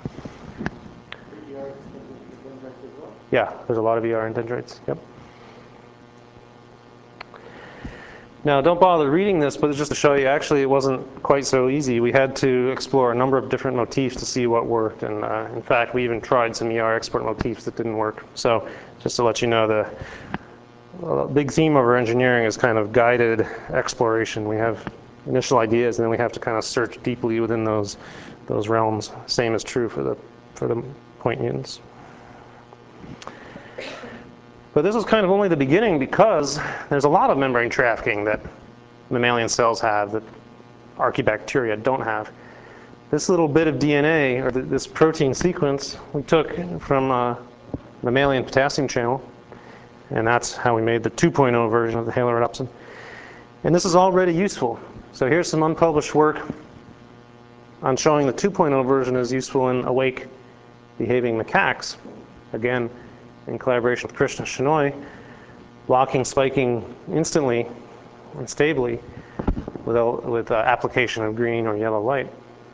Yeah, there's a lot of E R in dendrites. Yep. Now, don't bother reading this, but it's just to show you, actually, it wasn't quite so easy. We had to explore a number of different motifs to see what worked. And uh, in fact, we even tried some E R export motifs that didn't work. So just to let you know, the uh, big theme of our engineering is kind of guided exploration. We have initial ideas, and then we have to kind of search deeply within those, those realms. Same is true for the, for the point mutants. But this is kind of only the beginning, because there's a lot of membrane trafficking that mammalian cells have that archaebacteria don't have. This little bit of D N A, or th this protein sequence, we took from a mammalian potassium channel, and that's how we made the two point oh version of the halorhodopsin. And this is already useful. So here's some unpublished work on showing the two point oh version is useful in awake behaving macaques. Again, in collaboration with Krishna Shenoy, blocking spiking instantly and stably with, with uh, application of green or yellow light.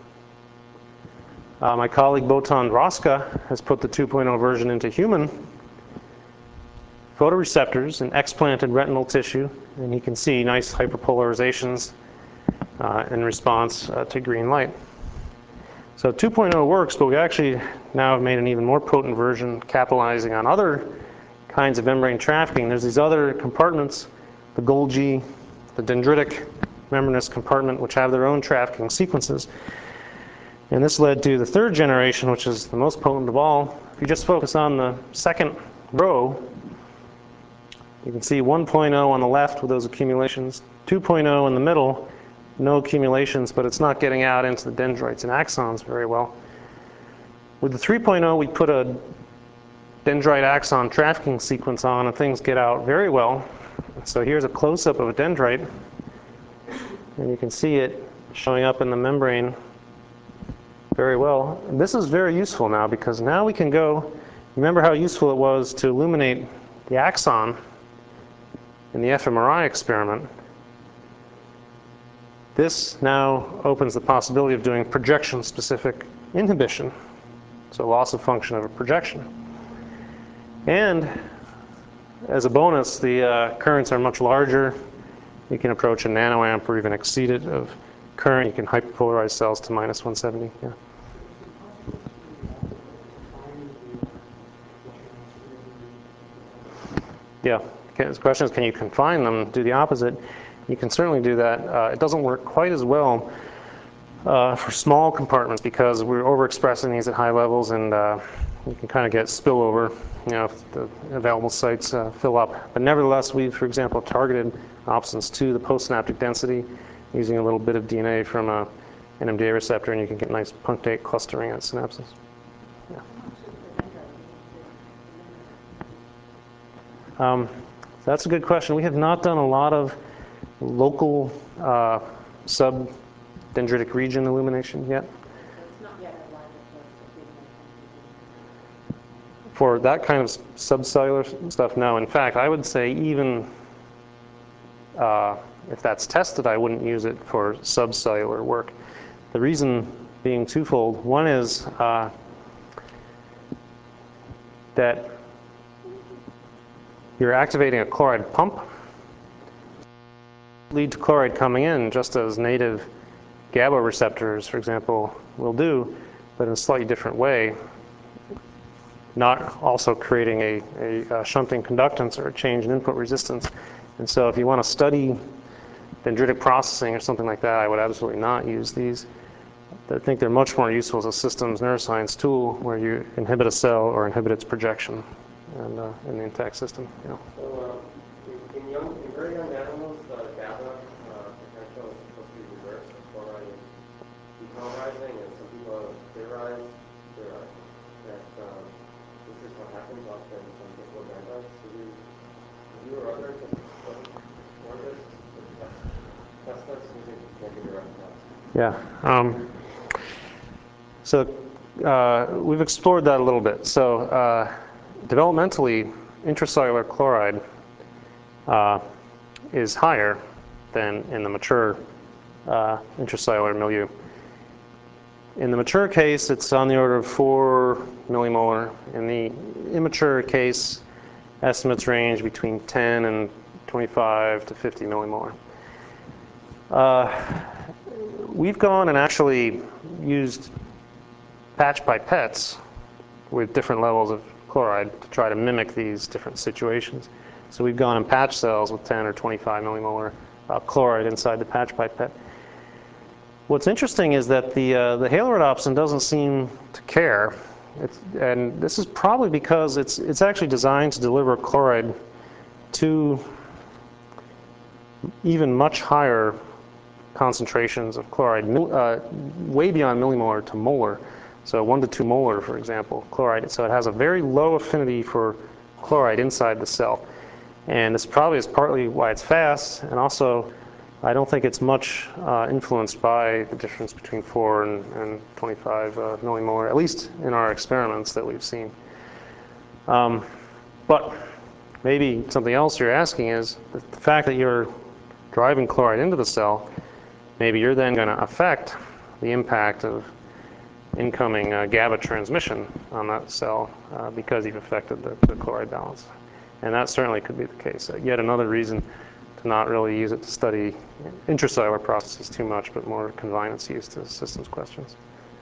Uh, my colleague Botan Droska has put the two point oh version into human photoreceptors in explanted retinal tissue, and you can see nice hyperpolarizations uh, in response uh, to green light. So two point oh works, but we actually now have made an even more potent version capitalizing on other kinds of membrane trafficking. There's these other compartments, the Golgi, the dendritic membranous compartment, which have their own trafficking sequences. And this led to the third generation, which is the most potent of all. If you just focus on the second row, You can see one point oh on the left with those accumulations, two point oh in the middle, no accumulations, but it's not getting out into the dendrites and axons very well. With the three point oh, we put a dendrite axon trafficking sequence on, and things get out very well. So here's a close-up of a dendrite, and you can see it showing up in the membrane very well. And this is very useful now, because now we can go, remember how useful it was to illuminate the axon in the fMRI experiment. This now opens the possibility of doing projection-specific inhibition, so loss of function of a projection. And as a bonus, the uh, currents are much larger. You can approach a nanoamp or even exceed it of current. You can hyperpolarize cells to minus one seventy. Yeah. Yeah. The question is, can you confine them, do the opposite? You can certainly do that. Uh, it doesn't work quite as well uh, for small compartments, because we're overexpressing these at high levels, and uh, you can kind of get spillover, you know, if the available sites uh, fill up. But nevertheless, we've, for example, targeted opsins to the postsynaptic density using a little bit of D N A from a N M D A receptor, and you can get nice punctate clustering at synapses. Yeah. Um, that's a good question. We have not done a lot of local uh, sub-dendritic region illumination yet. It's not yet a line of For that kind of subcellular stuff, no. In fact, I would say even uh, if that's tested, I wouldn't use it for subcellular work. The reason being twofold. One is uh, that you're activating a chloride pump, lead to chloride coming in, just as native GABA receptors, for example, will do, but in a slightly different way, not also creating a, a, a shunting conductance or a change in input resistance. And so if you want to study dendritic processing or something like that, I would absolutely not use these. I think they're much more useful as a systems neuroscience tool where you inhibit a cell or inhibit its projection and, uh, in the intact system. Yeah. So uh, in, in, young, in very young animals, uh, GABA uh, potential is supposed to be reversed. The chloride is depolarizing, and some people have theorized, theorized that um, this is what happens often in some typical dendrites. So you, you or others have explored this to test, test this using negative direct tests? Yeah. Um, so uh, we've explored that a little bit. So uh, developmentally, intracellular chloride uh, is higher than in the mature uh, intracellular milieu. In the mature case, it's on the order of four millimolar. In the immature case, estimates range between ten and twenty-five to fifty millimolar. Uh, we've gone and actually used patch pipettes with different levels of chloride to try to mimic these different situations. So we've gone and patched cells with ten or twenty-five millimolar uh, chloride inside the patch pipette. What's interesting is that the, uh, the halorhodopsin doesn't seem to care. It's, and this is probably because it's, it's actually designed to deliver chloride to even much higher concentrations of chloride, uh, way beyond millimolar to molar. So one to two molar, for example, chloride. So it has a very low affinity for chloride inside the cell. And this probably is partly why it's fast, and also I don't think it's much uh, influenced by the difference between four and, and twenty-five uh, millimolar, at least in our experiments that we've seen. Um, but maybe something else you're asking is the, the fact that you're driving chloride into the cell, maybe you're then going to affect the impact of incoming uh, GABA transmission on that cell uh, because you've affected the, the chloride balance. And that certainly could be the case. Uh, yet another reason to not really use it to study intracellular processes too much, but more confine its use to systems questions.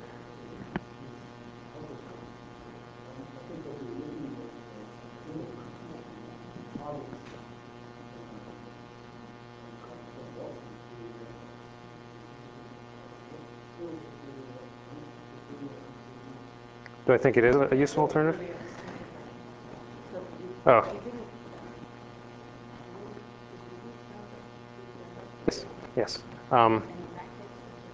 Do I think it is a useful alternative? Oh. Yes. Um, And in that case,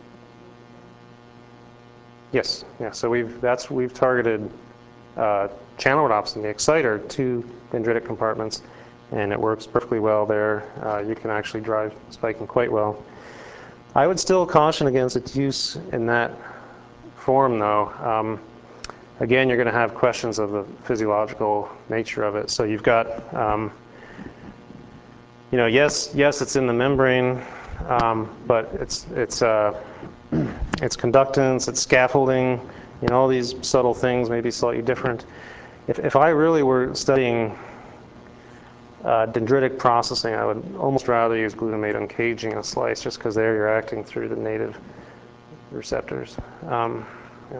yes. Yeah. So we've that's we've targeted uh, channel rhodopsin, the exciter, to dendritic compartments, and it works perfectly well there. Uh, you can actually drive spiking quite well. I would still caution against its use in that form, though. Um, again, you're going to have questions of the physiological nature of it. So you've got, um, you know, yes, yes, it's in the membrane, um, but it's it's uh, it's conductance, it's scaffolding, you know, all these subtle things may be slightly different. If if I really were studying uh, dendritic processing, I would almost rather use glutamate uncaging in a slice, just because there you're acting through the native receptors. Um, yeah.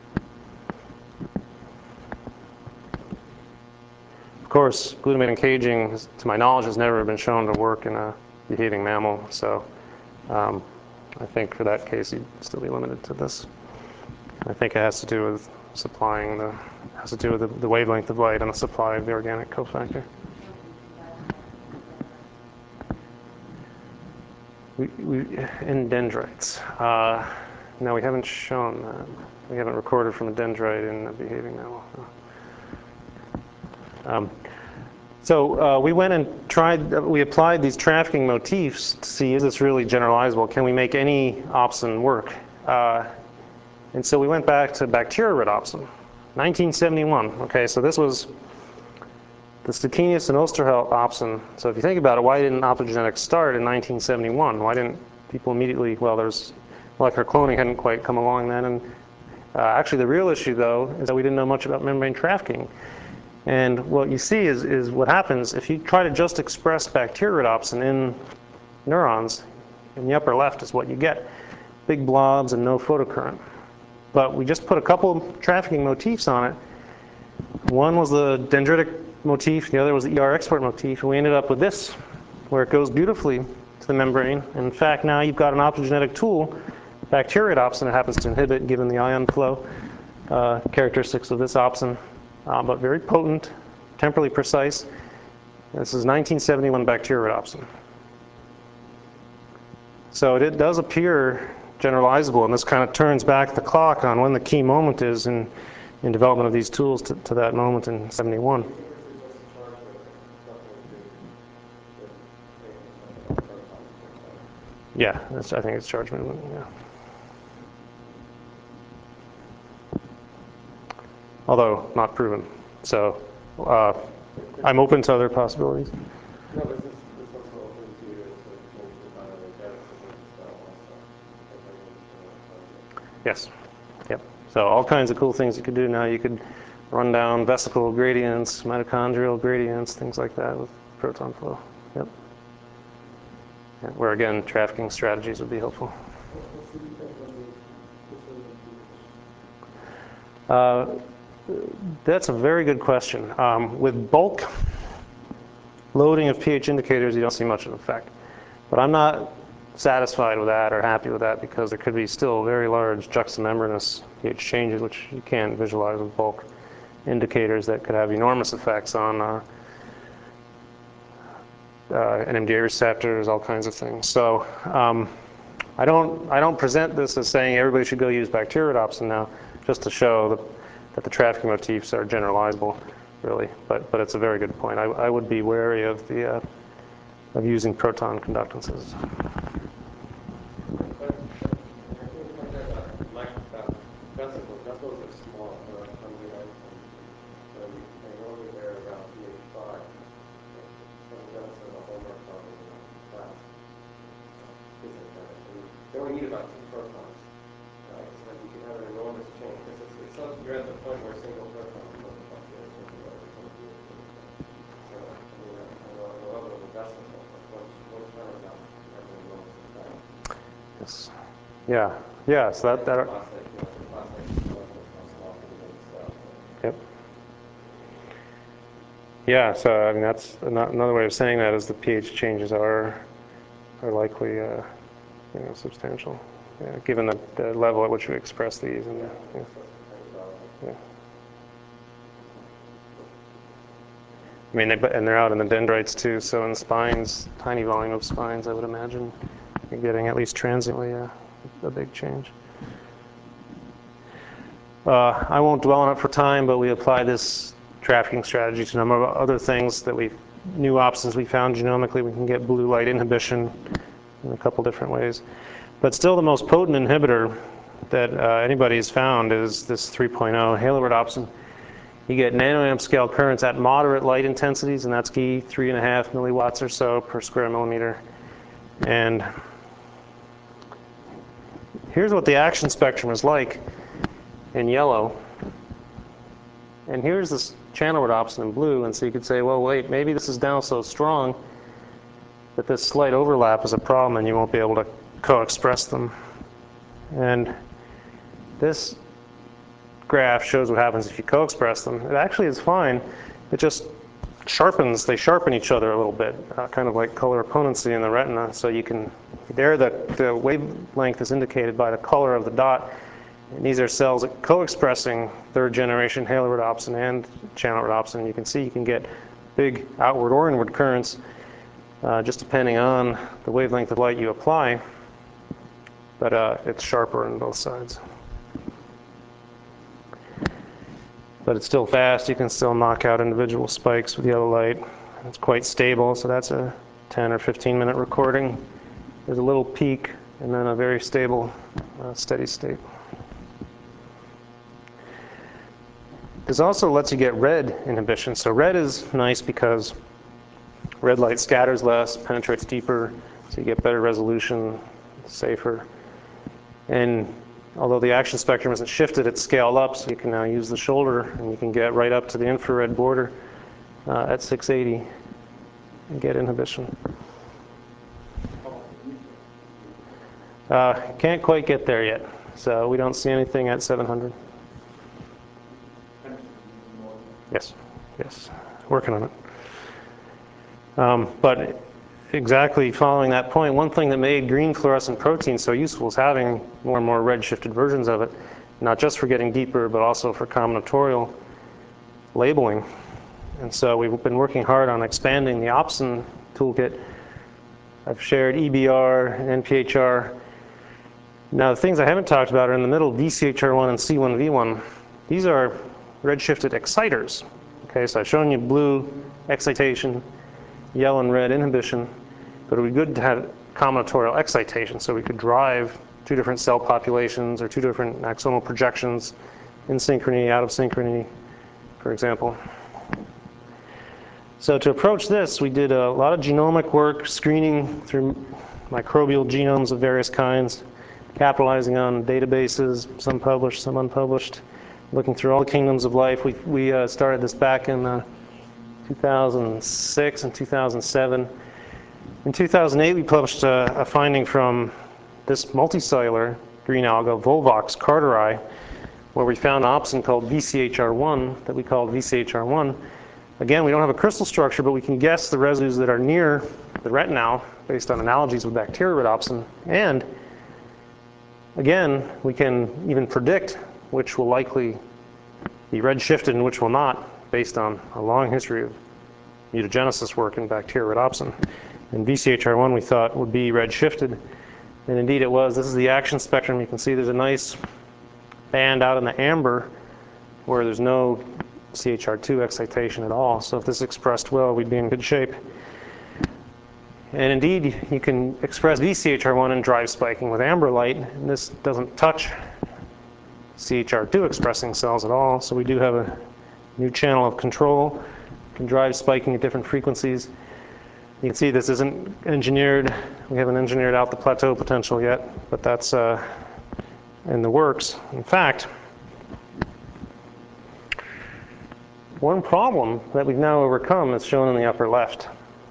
Of course, glutamate uncaging, to my knowledge, has never been shown to work in a behaving mammal, so um, I think for that case you'd still be limited to this. I think it has to do with supplying the, has to do with the, the wavelength of light and the supply of the organic cofactor. We, we, in dendrites. Uh, no, we haven't shown that. We haven't recorded from a dendrite in a behaving mammal. Um, so uh, we went and tried, uh, we applied these trafficking motifs to see, is this really generalizable? Can we make any opsin work? Uh, and so we went back to bacteriorhodopsin, nineteen seventy-one. Okay, so this was the Stachenius and Osterhout opsin. So if you think about it, why didn't optogenetics start in nineteen seventy-one? Why didn't people immediately, well, there's molecular cloning hadn't quite come along then. And uh, actually the real issue, though, is that we didn't know much about membrane trafficking. And what you see is, is what happens if you try to just express bacteriorhodopsin in neurons, in the upper left is what you get. Big blobs and no photocurrent. But we just put a couple of trafficking motifs on it. One was the dendritic motif, the other was the E R export motif, and we ended up with this, where it goes beautifully to the membrane. And in fact, now you've got an optogenetic tool, bacteriorhodopsin, that happens to inhibit, given the ion flow uh, characteristics of this opsin, uh, but very potent, temporally precise. This is nineteen seventy-one bacteriorhodopsin. So it does appear generalizable, and this kind of turns back the clock on when the key moment is in, in development of these tools to, to that moment in seventy-one. Yeah, that's, I think it's charge movement, yeah. Although not proven. So uh, I'm open to other possibilities. No, this is, this also opens you to sort of change the bioenergetics of the cell also. Yes. Yep. So all kinds of cool things you could do now. You could run down vesicle gradients, mitochondrial gradients, things like that with proton flow. Yep. Yeah, where again, trafficking strategies would be helpful. Uh, that's a very good question. Um, with bulk loading of pH indicators, you don't see much of an effect. But I'm not satisfied with that or happy with that, because there could be still very large juxtamembranous pH changes, which you can't visualize with bulk indicators, that could have enormous effects on uh, uh, N M D A receptors, all kinds of things. So um, I don't I don't present this as saying everybody should go use bacteriorhodopsin now, just to show that, that the trafficking motifs are generalizable, really. But but it's a very good point. I, I would be wary of the uh, of using proton conductances. But, but I think it comes down to lack of vessels. Vessels are small, they're one hundred icons. So you, they normally they're around pH five. So it does sort of a homework problem in the class. Physics, right? So you only need about two protons, right? So you can have an enormous change. Because it's, it's so, you're at the point where single protons cause a fluctuation of the electrical pH. So, I mean, I don't know the level of the vesicle, but one, one turns out has an enormous effect. Yes. Yeah. Yeah. So that that. Classic, you know, the classic level of how small can you make a cell? Yep. Yeah. So I mean, that's another way of saying that is the pH changes are are likely, uh, you know, substantial. Yeah, given the, the level at which we express these. And, Yeah. yeah. Yeah. I mean, they, and they're out in the dendrites too, so in spines, tiny volume of spines, I would imagine, you're getting at least transiently a, a big change. Uh, I won't dwell on it for time, but we apply this trafficking strategy to a number of other things that we, new options we found genomically. We can get blue light inhibition in a couple different ways. But still the most potent inhibitor that uh, anybody's found is this three point oh halorhodopsin. You get nanoamp scale currents at moderate light intensities, and that's key, three and a half milliwatts or so per square millimeter. And here's what the action spectrum is like in yellow. And here's this channel rhodopsin in blue, and so you could say, well, wait, maybe this is now so strong that this slight overlap is a problem and you won't be able to co-express them. And this graph shows what happens if you co-express them. It actually is fine. It just sharpens, they sharpen each other a little bit, uh, kind of like color opponency in the retina. So you can, there the, the wavelength is indicated by the color of the dot. And these are cells co-expressing third generation halorhodopsin and channel rhodopsin. You can see you can get big outward or inward currents uh, just depending on the wavelength of light you apply. But uh, it's sharper on both sides. But it's still fast. You can still knock out individual spikes with yellow light. It's quite stable, so that's a ten or fifteen minute recording. There's a little peak and then a very stable, uh, steady state. This also lets you get red inhibition. So red is nice because red light scatters less, penetrates deeper, so you get better resolution, safer. And although the action spectrum isn't shifted, it's scaled up, so you can now use the shoulder and you can get right up to the infrared border uh, at six eighty and get inhibition. Uh, can't quite get there yet, so we don't see anything at seven hundred. Yes, yes, working on it. Um, but exactly following that point, one thing that made green fluorescent protein so useful is having more and more red-shifted versions of it, not just for getting deeper, but also for combinatorial labeling. And so we've been working hard on expanding the opsin toolkit. I've shared E B R and N P H R. Now the things I haven't talked about are in the middle, V C H R one and C one V one. These are red-shifted exciters. Okay, so I've shown you blue excitation, yellow and red inhibition, but it would be good to have combinatorial excitation so we could drive two different cell populations or two different axonal projections in synchrony, out of synchrony, for example. So to approach this, we did a lot of genomic work, screening through microbial genomes of various kinds, capitalizing on databases, some published, some unpublished, looking through all the kingdoms of life. We, we uh, started this back in uh, two thousand six and two thousand seven. In two thousand eight, we published a, a finding from this multicellular green alga, Volvox carteri, where we found an opsin called V C H R one that we called V C H R one. Again, we don't have a crystal structure, but we can guess the residues that are near the retinal based on analogies with bacterial rhodopsin. And again, we can even predict which will likely be red-shifted and which will not, based on a long history of mutagenesis work in bacterial rhodopsin. And V C H R one we thought would be red-shifted, and indeed it was. This is the action spectrum. You can see there's a nice band out in the amber where there's no C H R two excitation at all. So if this expressed well, we'd be in good shape. And indeed, you can express V C H R one and drive spiking with amber light, and this doesn't touch C H R two expressing cells at all, so we do have a new channel of control. We can drive spiking at different frequencies. You can see this isn't engineered. We haven't engineered out the plateau potential yet, but that's uh, in the works. In fact, one problem that we've now overcome is shown in the upper left.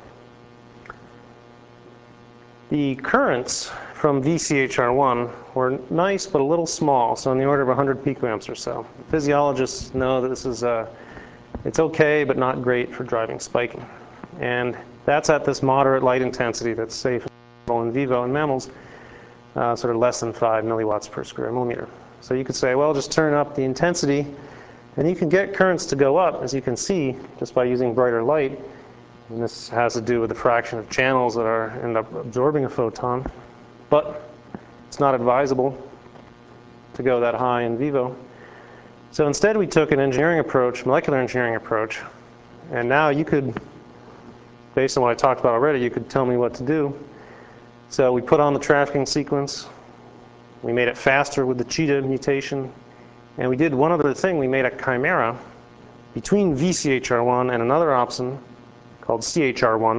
The currents from V C H R one were nice but a little small, so in the order of one hundred picoamps or so. Physiologists know that this is, uh, it's okay but not great for driving spiking. And that's at this moderate light intensity that's safe in vivo in mammals, uh, sort of less than five milliwatts per square millimeter. So you could say, well, just turn up the intensity, and you can get currents to go up, as you can see, just by using brighter light. And this has to do with the fraction of channels that are end up absorbing a photon. but it's not advisable to go that high in vivo. So instead we took an engineering approach, molecular engineering approach, and now you could, based on what I talked about already, you could tell me what to do. So we put on the trafficking sequence, we made it faster with the cheetah mutation, and we did one other thing, we made a chimera between V C H R one and another opsin called C H R one.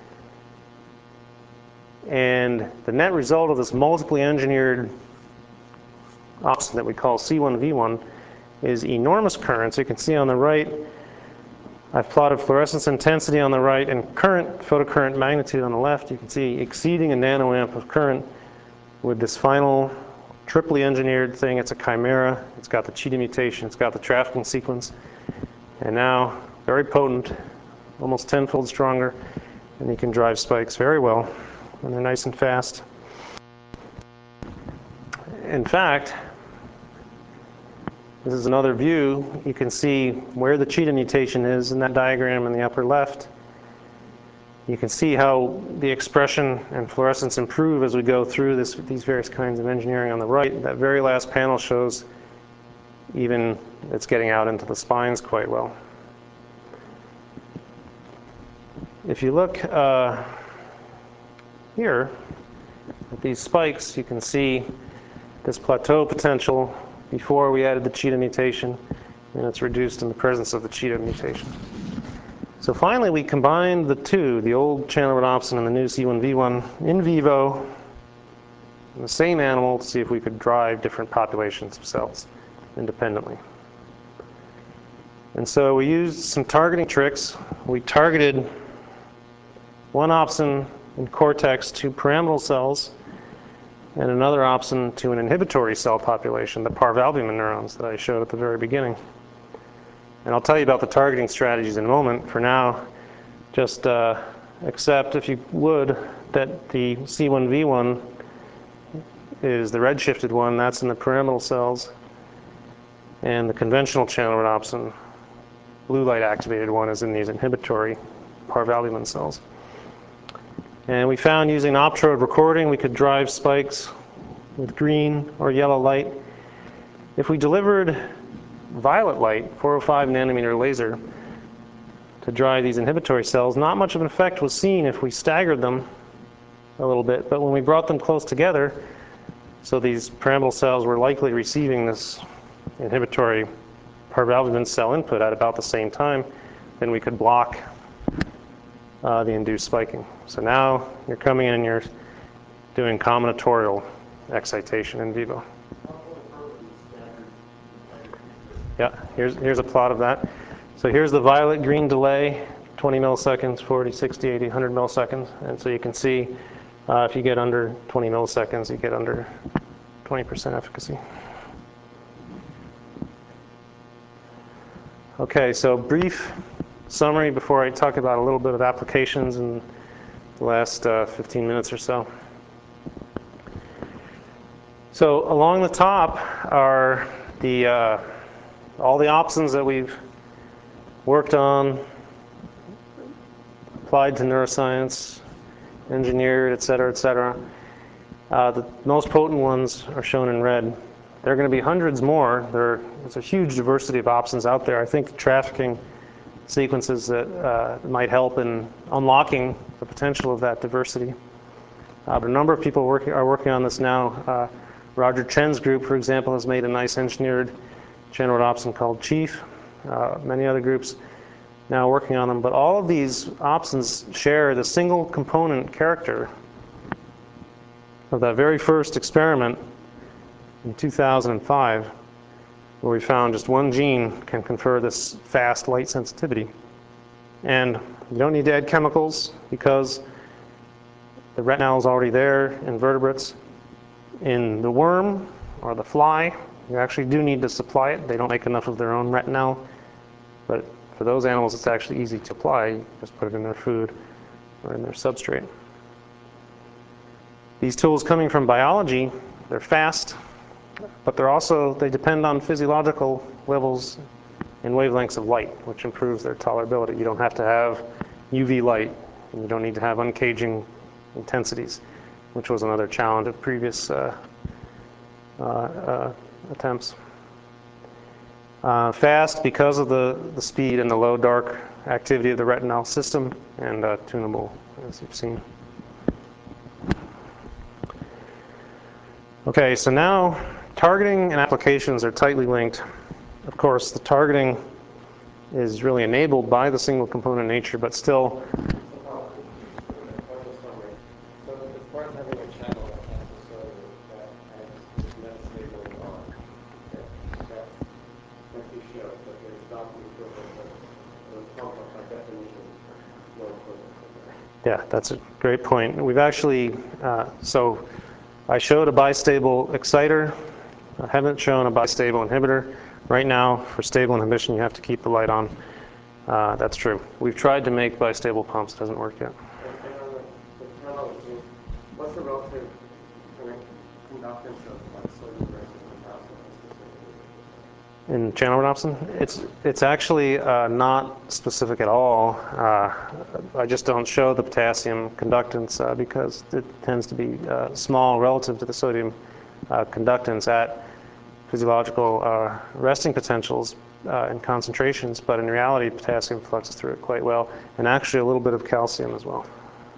And the net result of this multiply engineered opsin that we call C one V one is enormous currents. You can see on the right, I've plotted fluorescence intensity on the right and current, photocurrent magnitude on the left. You can see exceeding a nanoamp of current with this final triply engineered thing. It's a chimera. It's got the cheetah mutation. It's got the trafficking sequence. And now, very potent, almost tenfold stronger, and you can drive spikes very well when they're nice and fast. In fact, this is another view. You can see where the cheetah mutation is in that diagram in the upper left. You can see how the expression and fluorescence improve as we go through this, these various kinds of engineering on the right. That very last panel shows even it's getting out into the spines quite well. If you look uh, here at these spikes, you can see this plateau potential before we added the cheetah mutation, and it's reduced in the presence of the cheetah mutation. So finally, we combined the two, the old channel rhodopsin and the new C one V one, in vivo, in the same animal, to see if we could drive different populations of cells independently. And so we used some targeting tricks. We targeted one opsin in cortex to pyramidal cells, and another opsin to an inhibitory cell population, the parvalbumin neurons that I showed at the very beginning. And I'll tell you about the targeting strategies in a moment. For now, just uh, accept, if you would, that the C one V one is the redshifted one. That's in the pyramidal cells. And the conventional channel rhodopsin, blue light activated one, is in these inhibitory parvalbumin cells. And we found using optrode recording, we could drive spikes with green or yellow light. If we delivered violet light, four oh five nanometer laser, to drive these inhibitory cells, not much of an effect was seen if we staggered them a little bit. But when we brought them close together, so these pyramidal cells were likely receiving this inhibitory parvalbumin cell input at about the same time, then we could block Uh, the induced spiking. So now you're coming in and you're doing combinatorial excitation in vivo. Yeah, here's, here's a plot of that. So here's the violet-green delay, twenty milliseconds, forty, sixty, eighty, one hundred milliseconds. And so you can see uh, if you get under twenty milliseconds, you get under twenty percent efficacy. Okay, so brief summary before I talk about a little bit of applications in the last uh, fifteen minutes or so. So along the top are the uh, all the opsins that we've worked on, applied to neuroscience, engineered, et cetera, et cetera. Uh, the most potent ones are shown in red. There are going to be hundreds more. There, there's a huge diversity of opsins out there. I think trafficking sequences that uh, might help in unlocking the potential of that diversity. Uh, but a number of people working, are working on this now. Uh, Roger Chen's group, for example, has made a nice engineered channel rhodopsin called Chief. Uh, many other groups now working on them. But all of these opsins share the single component character of that very first experiment in two thousand five, where we found just one gene can confer this fast light sensitivity. And you don't need to add chemicals because the retinal is already there in vertebrates. In the worm or the fly, you actually do need to supply it. They don't make enough of their own retinal. But for those animals, it's actually easy to apply. You just put it in their food or in their substrate. These tools coming from biology, they're fast, but they're also, they depend on physiological levels and wavelengths of light, which improves their tolerability. You don't have to have U V light, and you don't need to have uncaging intensities. which was another challenge of previous uh, uh, uh, attempts. Uh, fast because of the, the speed and the low dark activity of the retinal system, and uh, tunable, as you've seen. Okay, so now targeting and applications are tightly linked. Of course, the targeting is really enabled by the single component nature, but still. So as far as having a channel that has the sodium that has this metastable bond, that, that's like you showed, but there's not the equivalent of the pump up by definition, no equivalent of that. Yeah, that's a great point. We've actually, uh, so I showed a bistable exciter. I haven't shown a bistable inhibitor. Right now, for stable inhibition, you have to keep the light on. Uh, that's true. We've tried to make bistable pumps. It hasn't worked yet. And on the, the channel, what's the relative kind of conductance of like sodium versus potassium specifically? In channel rhodopsin, it's it's actually uh, not specific at all. Uh, I just don't show the potassium conductance uh, because it tends to be uh, small relative to the sodium uh, conductance at physiological uh, resting potentials uh, and concentrations, but in reality, potassium fluxes through it quite well, and actually a little bit of calcium as well.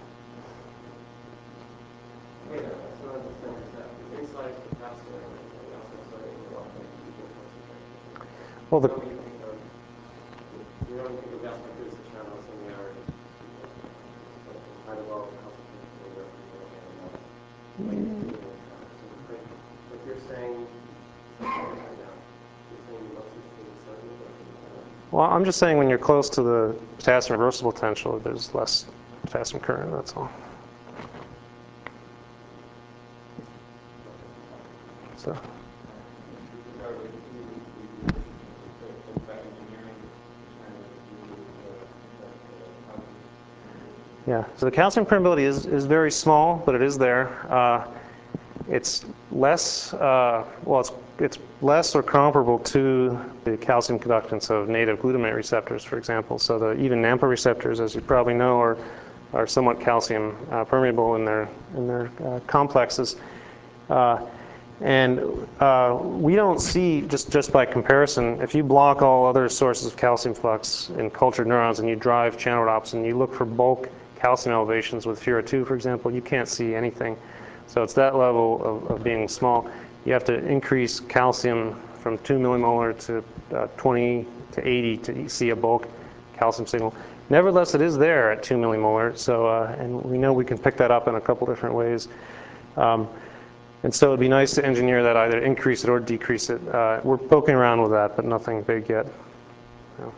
Wait, I still don't understand exactly. If inside is potassium and the outside sodium, we're all like equal concentration. Well, the, you don't think of, you don't think of gas like this, the channel is linearity. Like the high to low concentration of the But, but you're saying, right now, you're saying you must use the sodium, but well, I'm just saying when you're close to the potassium reversible potential, there's less potassium current, that's all. So. Yeah, so the calcium permeability is, is very small, but it is there. Uh, it's less, uh, well, it's, it's less or comparable to the calcium conductance of native glutamate receptors, for example. So the even NAMPA receptors, as you probably know, are, are somewhat calcium uh, permeable in their, in their uh, complexes. Uh, and uh, we don't see, just, just by comparison, if you block all other sources of calcium flux in cultured neurons and you drive channel rhodopsin and you look for bulk calcium elevations with F I R A two, for example, you can't see anything. So it's that level of, of being small. You have to increase calcium from two millimolar to uh, twenty to eighty to see a bulk calcium signal. Nevertheless, it is there at two millimolar, so, uh, and we know we can pick that up in a couple different ways. Um, and so it'd be nice to engineer that, either increase it or decrease it. Uh, we're poking around with that, but nothing big yet. No.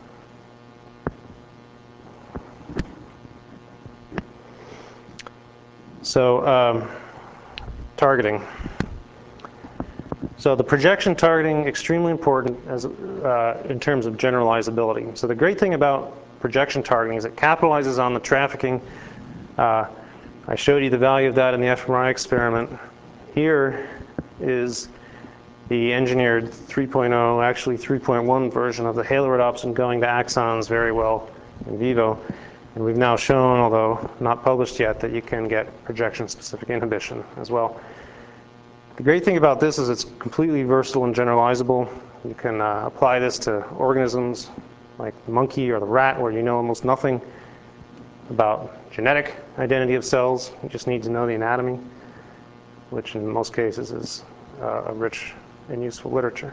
So um, targeting. So the projection targeting, extremely important as, uh, in terms of generalizability. So the great thing about projection targeting is it capitalizes on the trafficking. Uh, I showed you the value of that in the fMRI experiment. Here is the engineered three point oh, actually three point one version of the halorhodopsin going to axons very well in vivo. And we've now shown, although not published yet, that you can get projection-specific inhibition as well. The great thing about this is it's completely versatile and generalizable. You can uh, apply this to organisms like the monkey or the rat, where you know almost nothing about genetic identity of cells. You just need to know the anatomy, which in most cases is uh, a rich and useful literature.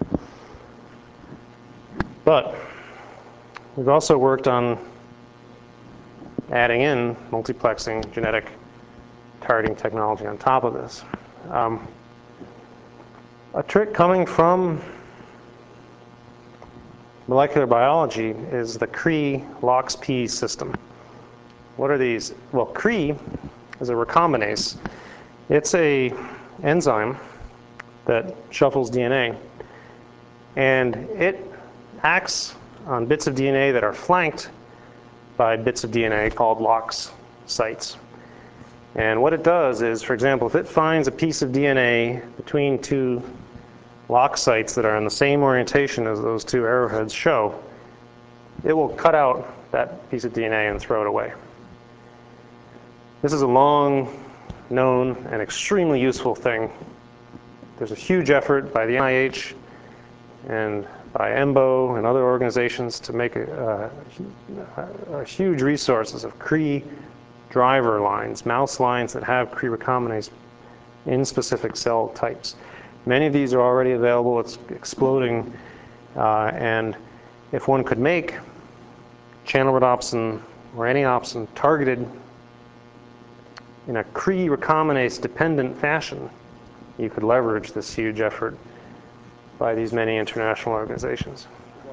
But we've also worked on adding in multiplexing genetic targeting technology on top of this. Um, a trick coming from molecular biology is the Cre-LoxP system. What are these? Well, Cre is a recombinase. It's a enzyme that shuffles D N A, and it acts on bits of D N A that are flanked by bits of D N A called LOX sites. And what it does is, for example, if it finds a piece of D N A between two LOX sites that are in the same orientation as those two arrowheads show, it will cut out that piece of D N A and throw it away. This is a long known and extremely useful thing. There's a huge effort by the N I H and by EMBO and other organizations to make a, a, a huge resources of Cree driver lines, mouse lines that have Cree recombinase in specific cell types. Many of these are already available. It's exploding. Uh, and if one could make channel rhodopsin or any opsin targeted in a Cree recombinase dependent fashion, you could leverage this huge effort by these many international organizations.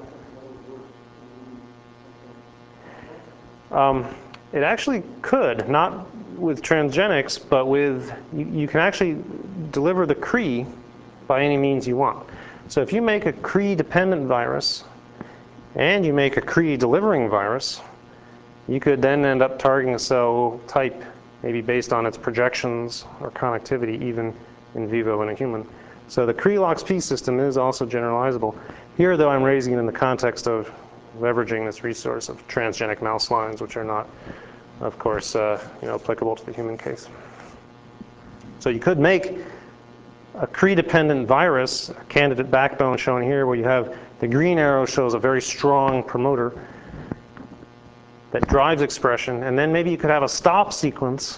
Um, it actually could, not with transgenics, but with, you, you can actually deliver the Cree by any means you want. So if you make a Cree dependent virus and you make a Cree delivering virus, you could then end up targeting a cell type, maybe based on its projections or connectivity, even in vivo in a human. So the Cree LOX-P system is also generalizable. Here, though, I'm raising it in the context of leveraging this resource of transgenic mouse lines, which are not, of course, uh, you know, applicable to the human case. So you could make a Cree-dependent virus, a candidate backbone shown here, where you have the green arrow shows a very strong promoter that drives expression, and then maybe you could have a stop sequence.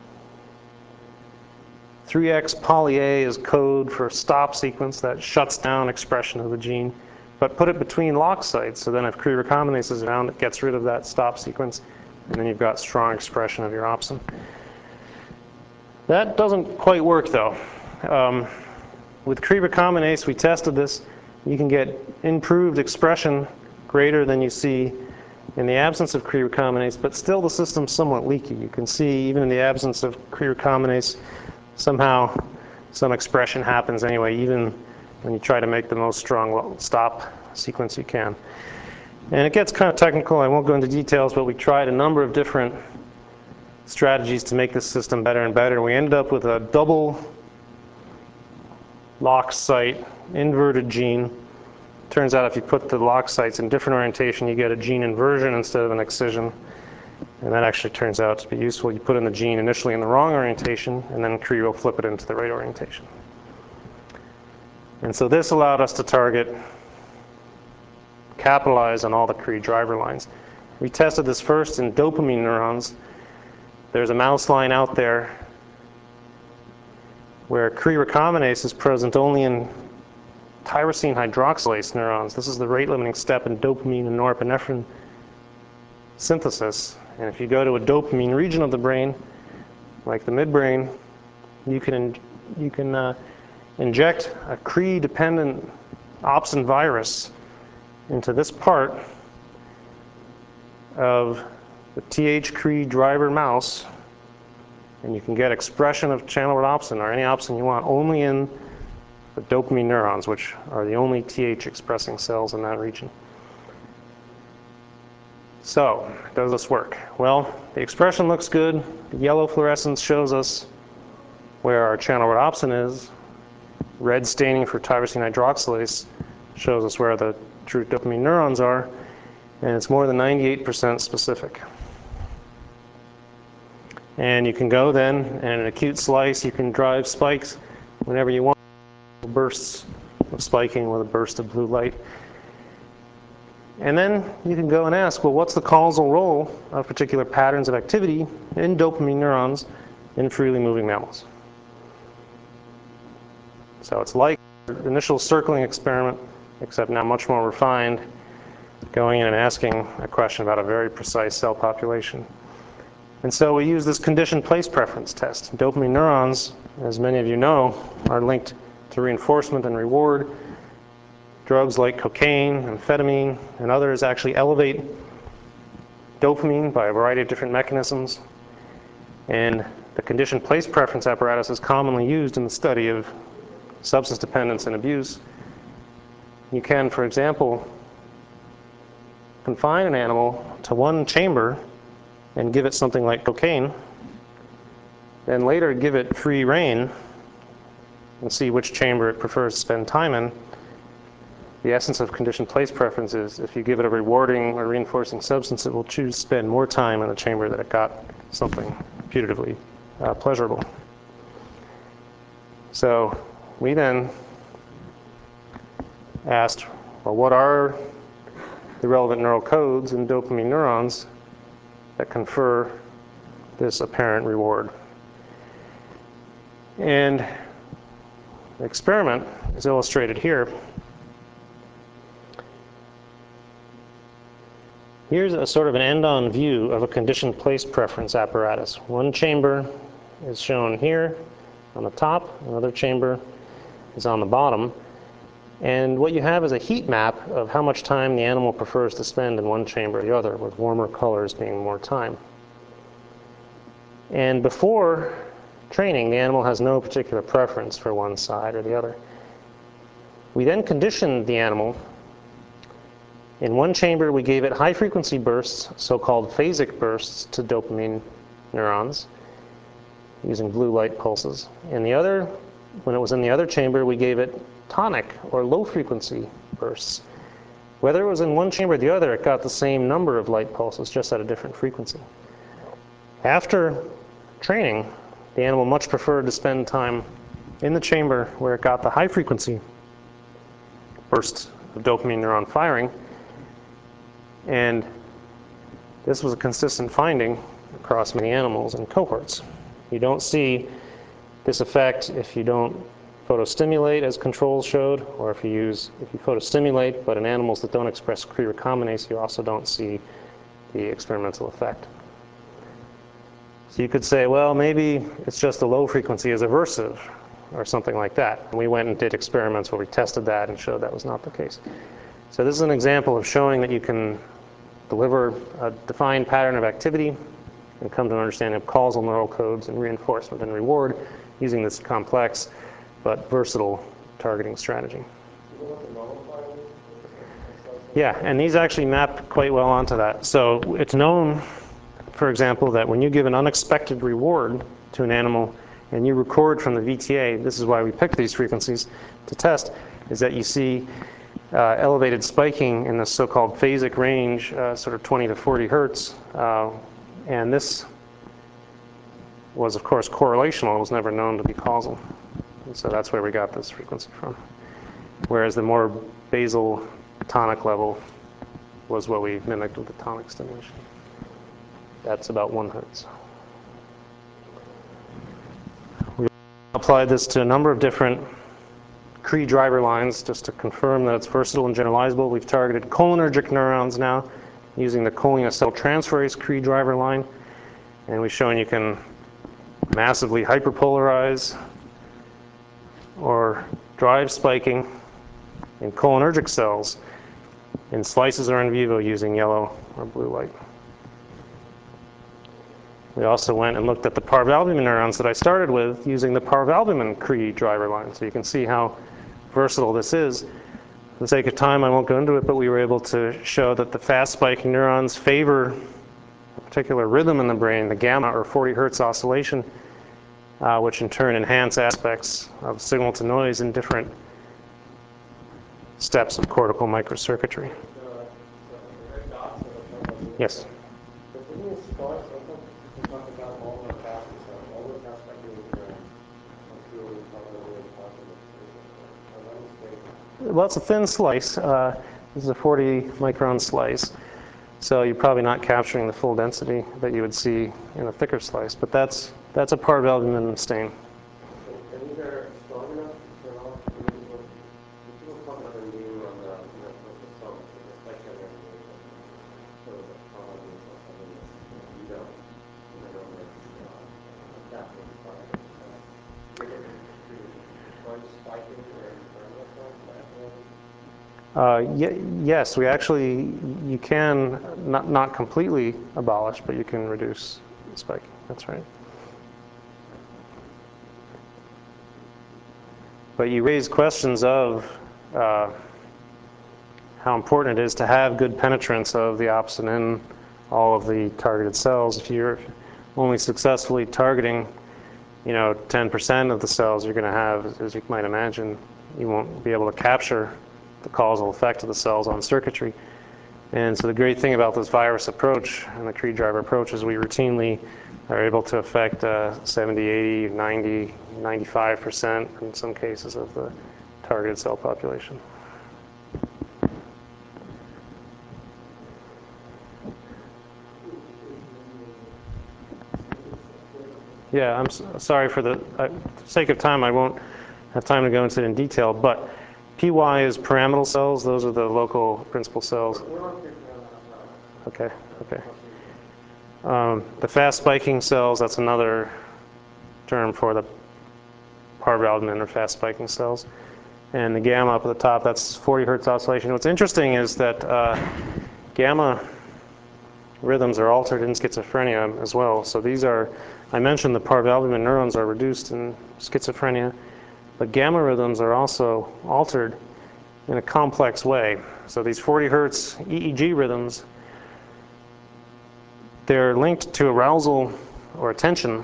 three X poly A is code for a stop sequence that shuts down expression of the gene, but put it between lock sites, so then if Cree recombinase is around, it gets rid of that stop sequence, and then you've got strong expression of your opsin. That doesn't quite work, though. Um, with Cree recombinase, we tested this. You can get improved expression greater than you see in the absence of Cree recombinase, but still the system's somewhat leaky. You can see, even in the absence of Cree recombinase, somehow some expression happens anyway, even when you try to make the most strong stop sequence you can. And it gets kind of technical. I won't go into details, but we tried a number of different strategies to make this system better and better. We ended up with a double lock site inverted gene. Turns out if you put the lock sites in different orientation, you get a gene inversion instead of an excision. And that actually turns out to be useful. You put in the gene initially in the wrong orientation, and then Cree will flip it into the right orientation. And so this allowed us to target, capitalize on all the Cree driver lines. We tested this first in dopamine neurons. There's a mouse line out there where Cree recombinase is present only in tyrosine hydroxylase neurons. This is the rate-limiting step in dopamine and norepinephrine synthesis. And if you go to a dopamine region of the brain, like the midbrain, you can, in, you can uh, inject a Cree-dependent opsin virus into this part of the T H Cree driver mouse, and you can get expression of channel rhodopsin or any opsin you want only in the dopamine neurons, which are the only T H expressing cells in that region. So, does this work? Well, the expression looks good. The yellow fluorescence shows us where our channel rhodopsin is. Red staining for tyrosine hydroxylase shows us where the true dopamine neurons are, and it's more than ninety-eight percent specific. And you can go then, and in an acute slice, you can drive spikes whenever you want, bursts of spiking with a burst of blue light. And then you can go and ask, well, what's the causal role of particular patterns of activity in dopamine neurons in freely moving mammals? So it's like the initial circling experiment, except now much more refined, going in and asking a question about a very precise cell population. And so we use this conditioned place preference test. Dopamine neurons, as many of you know, are linked to reinforcement and reward. Drugs like cocaine, amphetamine, and others actually elevate dopamine by a variety of different mechanisms. And the conditioned place preference apparatus is commonly used in the study of substance dependence and abuse. You can, for example, confine an animal to one chamber and give it something like cocaine, then later give it free rein and see which chamber it prefers to spend time in. The essence of conditioned place preference is if you give it a rewarding or reinforcing substance, it will choose to spend more time in the chamber that it got something putatively uh, pleasurable. So we then asked, well, what are the relevant neural codes in dopamine neurons that confer this apparent reward? And the experiment is illustrated here. Here's a sort of an end-on view of a conditioned place preference apparatus. One chamber is shown here on the top, another chamber is on the bottom. And what you have is a heat map of how much time the animal prefers to spend in one chamber or the other, with warmer colors being more time. And before training, the animal has no particular preference for one side or the other. We then conditioned the animal. In one chamber, we gave it high-frequency bursts, so-called phasic bursts, to dopamine neurons using blue light pulses. In the other, when it was in the other chamber, we gave it tonic or low-frequency bursts. Whether it was in one chamber or the other, it got the same number of light pulses, just at a different frequency. After training, the animal much preferred to spend time in the chamber where it got the high-frequency bursts of dopamine neuron firing. And this was a consistent finding across many animals and cohorts. You don't see this effect if you don't photostimulate, as controls showed, or if you use if you photostimulate, but in animals that don't express Cre recombinase, you also don't see the experimental effect. So you could say, well, maybe it's just a low frequency is aversive, or something like that. And we went and did experiments where we tested that and showed that was not the case. So this is an example of showing that you can deliver a defined pattern of activity and come to an understanding of causal neural codes and reinforcement and reward using this complex but versatile targeting strategy. Yeah, and these actually map quite well onto that. So it's known, for example, that when you give an unexpected reward to an animal and you record from the V T A, this is why we picked these frequencies to test, is that you see uh, elevated spiking in the so-called phasic range, uh, sort of twenty to forty hertz. Uh, and this was, of course, correlational. It was never known to be causal. And so that's where we got this frequency from. Whereas the more basal tonic level was what we mimicked with the tonic stimulation. That's about one hertz. We applied this to a number of different Cre driver lines just to confirm that it's versatile and generalizable. We've targeted cholinergic neurons now using the choline-acetyltransferase Cre driver line. And we've shown you can massively hyperpolarize or drive spiking in cholinergic cells in slices or in vivo using yellow or blue light. We also went and looked at the parvalbumin neurons that I started with using the parvalbumin Cre driver line. So you can see how versatile this is. For the sake of time, I won't go into it, but we were able to show that the fast spiking neurons favor a particular rhythm in the brain, the gamma or forty hertz oscillation, uh, which in turn enhance aspects of signal to noise in different steps of cortical microcircuitry. Yes? Well, it's a thin slice. Uh, this is a forty micron slice. So you're probably not capturing the full density that you would see in a thicker slice. But that's, that's a parvalbumin stain. And these are strong enough to allow people talk about them being on the, you know, the song, the spike generation. So the parvalbumin is also in this, you know, in the number of capture the target. One spiking or target cells? Uh, y yes, we actually, you can not, not completely abolish, but you can reduce spiking. That's right. But you raise questions of uh, how important it is to have good penetrance of the opsin in all of the targeted cells. If you're only successfully targeting, you know, ten percent of the cells, you're going to have, as you might imagine, you won't be able to capture the causal effect of the cells on circuitry. And so the great thing about this virus approach and the Cree driver approach is we routinely are able to affect uh, seventy, eighty, ninety, ninety-five percent in some cases of the targeted cell population. Yeah, I'm s sorry for the uh, sake of time, I won't have time to go into it in detail, but P Y is pyramidal cells. Those are the local principal cells. Okay, okay. Um, the fast spiking cells, that's another term for the parvalbumin or fast spiking cells. And the gamma up at the top, that's forty hertz oscillation. What's interesting is that uh, gamma rhythms are altered in schizophrenia as well. So these are, I mentioned the parvalbumin neurons are reduced in schizophrenia, but gamma rhythms are also altered in a complex way. So these forty hertz E E G rhythms, they're linked to arousal or attention.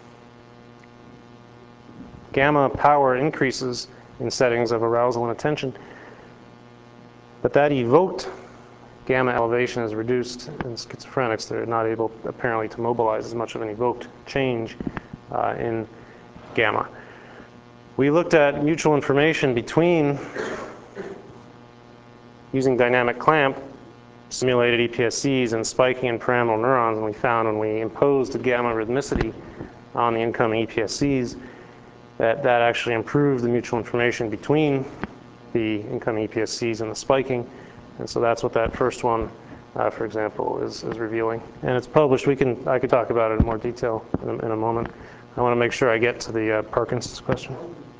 Gamma power increases in settings of arousal and attention, but that evoked gamma elevation is reduced in schizophrenics. They're not able, apparently, to mobilize as much of an evoked change uh, in gamma. We looked at mutual information between, using dynamic clamp, simulated E P S Cs and spiking in pyramidal neurons, and we found when we imposed the gamma rhythmicity on the incoming E P S Cs, that that actually improved the mutual information between the incoming E P S Cs and the spiking. And so that's what that first one, uh, for example, is, is revealing. And it's published. We can, I could talk about it in more detail in a, in a moment. I want to make sure I get to the uh, Parkinson's question.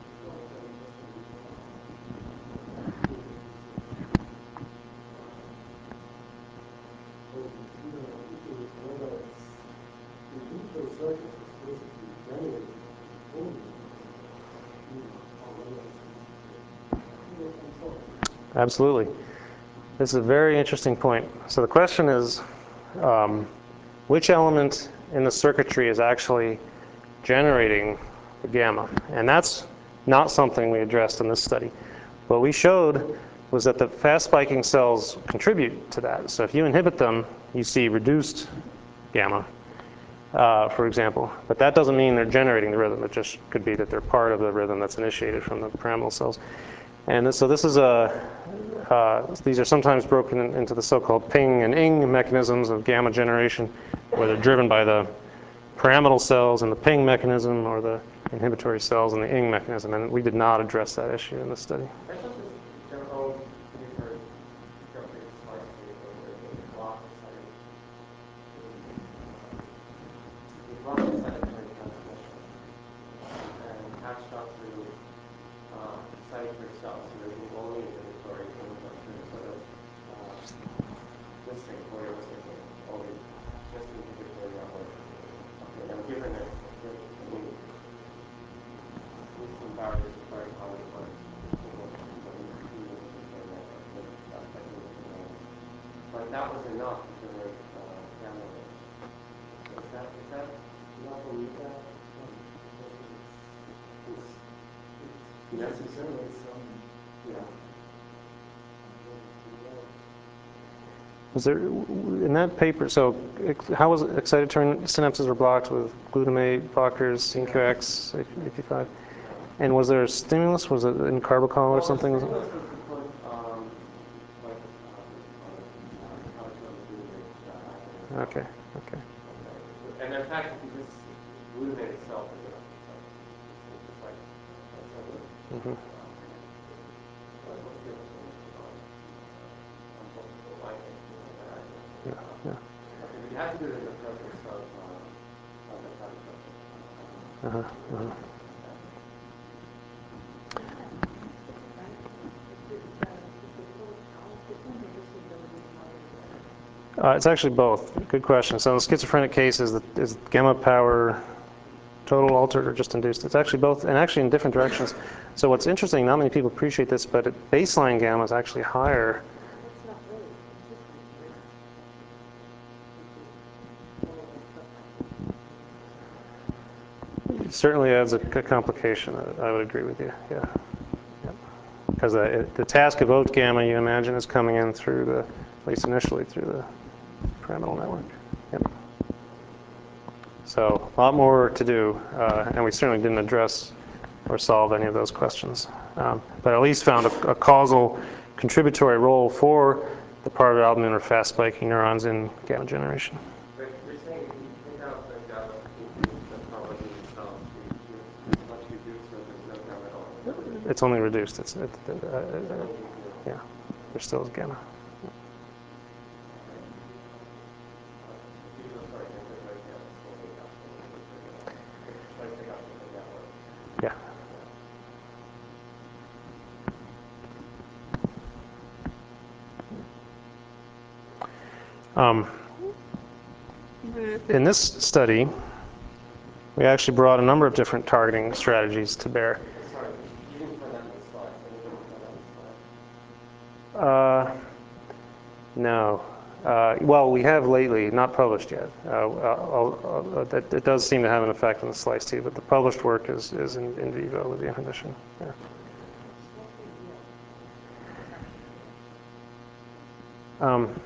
Absolutely. This is a very interesting point. So the question is, um, which element in the circuitry is actually generating the gamma? And that's not something we addressed in this study. What we showed was that the fast spiking cells contribute to that. So if you inhibit them, you see reduced gamma, uh, for example. But that doesn't mean they're generating the rhythm. It just could be that they're part of the rhythm that's initiated from the pyramidal cells. And this, so this is a, uh, these are sometimes broken in, into the so-called ping and ing mechanisms of gamma generation, where they're driven by the pyramidal cells and the ping mechanism, or the inhibitory cells and the ing mechanism. And we did not address that issue in this study. I thought this, their own different structured slice paper where they block the cytokine. They block the cytokine transmission and patched up to uh, cytokine cells, so they're being only inhibitory in the sort of uh, listing, what you're listing here, only just inhibitory network. Okay, now given that, I mean, listing barriers is very common for but that was enough to generate uh, gamma waves. So is that, is that, do you not believe that? It's necessary. Yeah. Was there, in that paper, so how was it, excitatory synapses were blocked with glutamate blockers, C Q X, A P five? And was there a stimulus? Was it in carbachol or something? Well, the stimulus was to put, um, like, uh, uh, Okay, okay. and in fact, this glutamate itself is enough. It's like, it's Mm-hmm. Yeah, yeah. Okay, but you have to do it in the presence of, uh, of the cytokine. Uh-huh, uh-huh. Uh, it's actually both. Good question. So in the schizophrenic case, is, the, is gamma power total altered or just induced? It's actually both, and actually in different directions. So what's interesting, not many people appreciate this, but at baseline gamma is actually higher. It certainly adds a, a complication. I would agree with you. Yeah. Because the, the task evoked gamma, you imagine, is coming in through the least initially through the pyramidal network. Yep. So a lot more to do, uh, and we certainly didn't address or solve any of those questions. Um, but at least found a, a causal contributory role for the part albumin or fast spiking neurons in gamma generation. But you're saying if you take out the gamma, the power of the cells, it's much reduced or there's no gamma at all? It's only reduced. It's, it, uh, uh, yeah, there still is gamma. Yeah. Um, in this study, we actually brought a number of different targeting strategies to bear. Sorry, you didn't put that in the slide. Can you put that in the slide? Uh, no. Uh, well, we have lately, not published yet. Uh, I'll, I'll, that, it does seem to have an effect on the slice T, but the published work is, is in, in vivo with the inhibition. Yeah. Um,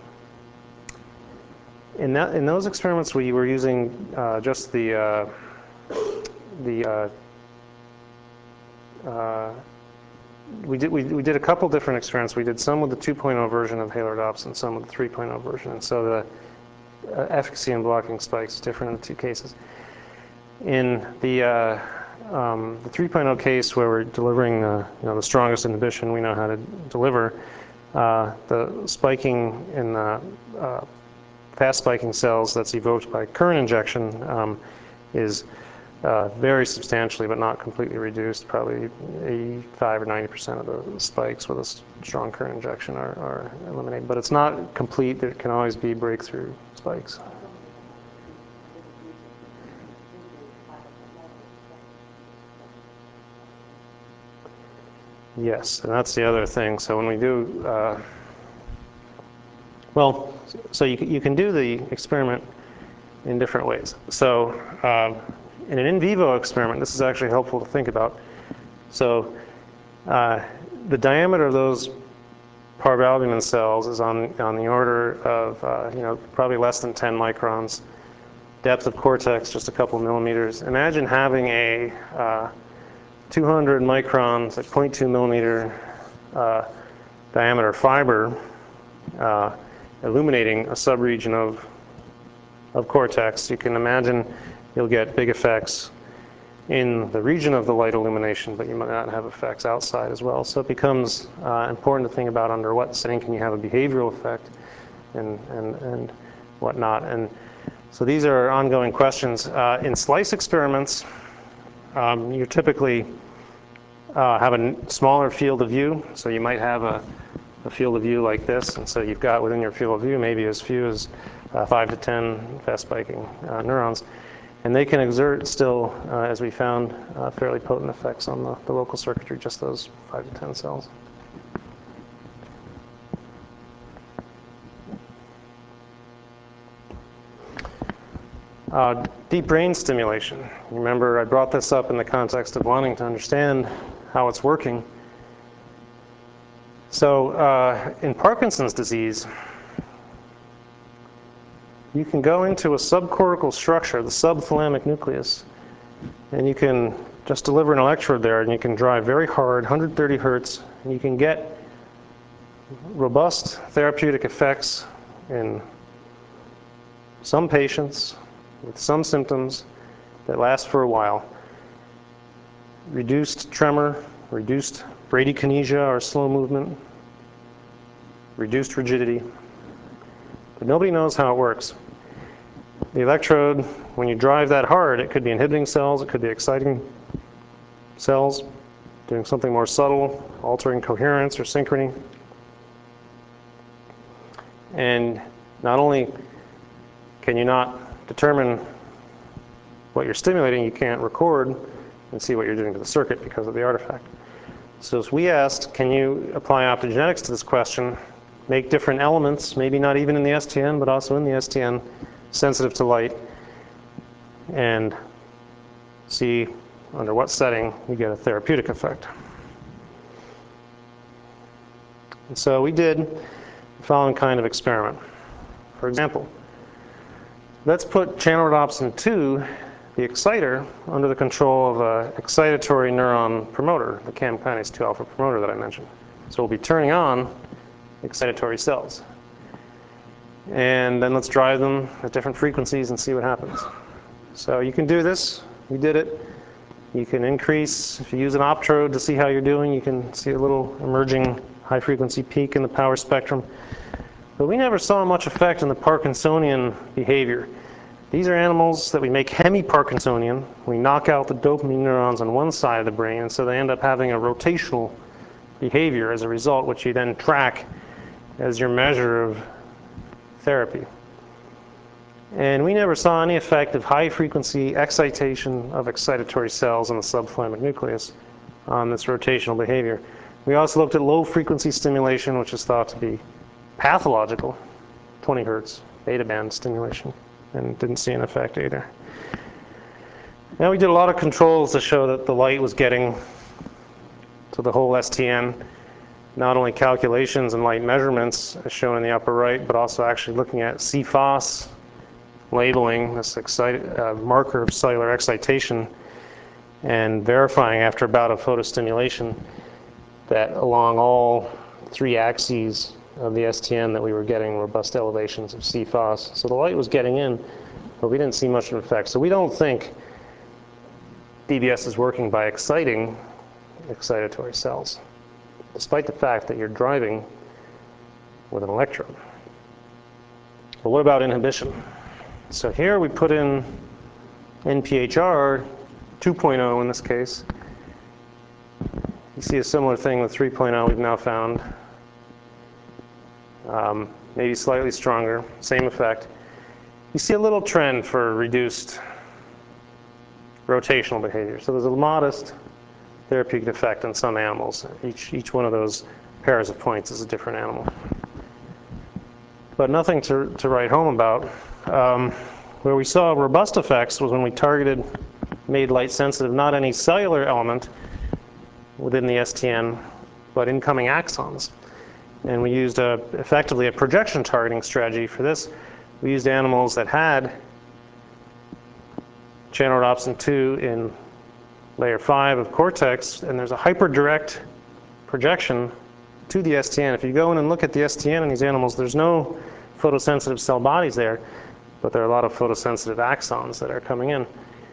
in, that, in those experiments, we were using uh, just the uh, the uh, uh, we did we, we did a couple different experiments. We did some with the two point oh version of Halar-Dops and some with the three point oh version. And so the uh, efficacy in blocking spikes is different in the two cases. In the uh, um, the three point oh case, where we're delivering uh, you know the strongest inhibition we know how to deliver, uh, the spiking in the uh, fast spiking cells that's evoked by current injection um, is uh, very substantially, but not completely reduced. Probably eighty-five or ninety percent of the spikes with a strong current injection are, are eliminated. But it's not complete. There can always be breakthrough spikes. Yes, and that's the other thing. So when we do, uh, well, so you, you can do the experiment in different ways. So uh, in an in vivo experiment, this is actually helpful to think about. So uh, the diameter of those parvalbumin cells is on, on the order of, uh, you know, probably less than ten microns. Depth of cortex, just a couple millimeters. Imagine having a uh, two hundred microns, like zero point two millimeter uh, diameter fiber uh, illuminating a subregion of, of cortex. You can imagine you'll get big effects in the region of the light illumination, but you might not have effects outside as well. So it becomes uh, important to think about under what setting can you have a behavioral effect and, and, and whatnot. And so these are ongoing questions. Uh, in slice experiments, um, you typically uh, have a smaller field of view. So you might have a, a field of view like this. And so you've got within your field of view maybe as few as uh, five to ten fast spiking uh, neurons. And they can exert still, uh, as we found, uh, fairly potent effects on the, the local circuitry, just those five to ten cells. Uh, deep brain stimulation. Remember, I brought this up in the context of wanting to understand how it's working. So uh, in Parkinson's disease, you can go into a subcortical structure, the subthalamic nucleus, and you can just deliver an electrode there, and you can drive very hard, one hundred thirty hertz, and you can get robust therapeutic effects in some patients with some symptoms that last for a while. Reduced tremor, reduced bradykinesia or slow movement, reduced rigidity. But nobody knows how it works. The electrode, when you drive that hard, it could be inhibiting cells, it could be exciting cells, doing something more subtle, altering coherence or synchrony. And not only can you not determine what you're stimulating, you can't record and see what you're doing to the circuit because of the artifact. So as we asked, can you apply optogenetics to this question, make different elements, maybe not even in the S T N, but also in the S T N, sensitive to light, and see under what setting you get a therapeutic effect. And so we did following kind of experiment. For example, let's put channel rhodopsin two, the exciter, under the control of an excitatory neuron promoter, the C A M kinase two alpha promoter that I mentioned. So we'll be turning on excitatory cells. And then let's drive them at different frequencies and see what happens. So you can do this. We did it. You can increase, if you use an optrode to see how you're doing, you can see a little emerging high frequency peak in the power spectrum. But we never saw much effect in the Parkinsonian behavior. These are animals that we make hemi-Parkinsonian. We knock out the dopamine neurons on one side of the brain, and so they end up having a rotational behavior as a result, which you then track as your measure of therapy. And we never saw any effect of high-frequency excitation of excitatory cells in the subthalamic nucleus on this rotational behavior. We also looked at low-frequency stimulation, which is thought to be pathological, twenty hertz, beta band stimulation, and didn't see an effect either. Now we did a lot of controls to show that the light was getting to the whole S T N. Not only calculations and light measurements as shown in the upper right, but also actually looking at C F O S, labeling this excite, uh, marker of cellular excitation, and verifying after a bout of photostimulation that along all three axes of the S T N that we were getting robust elevations of C F O S. So the light was getting in, but we didn't see much of an effect. So we don't think D B S is working by exciting excitatory cells, despite the fact that you're driving with an electrode. But what about inhibition? So here we put in N P H R two point oh in this case. You see a similar thing with three point oh we've now found. Um, maybe slightly stronger, same effect. You see a little trend for reduced rotational behavior. So there's a modest therapeutic effect in some animals. Each, each one of those pairs of points is a different animal. But nothing to, to write home about. Um, where we saw robust effects was when we targeted, made light sensitive, not any cellular element within the S T N, but incoming axons. And we used a, effectively a projection targeting strategy for this. We used animals that had channel rhodopsin two in layer five of cortex, and there's a hyperdirect projection to the S T N. If you go in and look at the S T N in these animals, there's no photosensitive cell bodies there, but there are a lot of photosensitive axons that are coming in.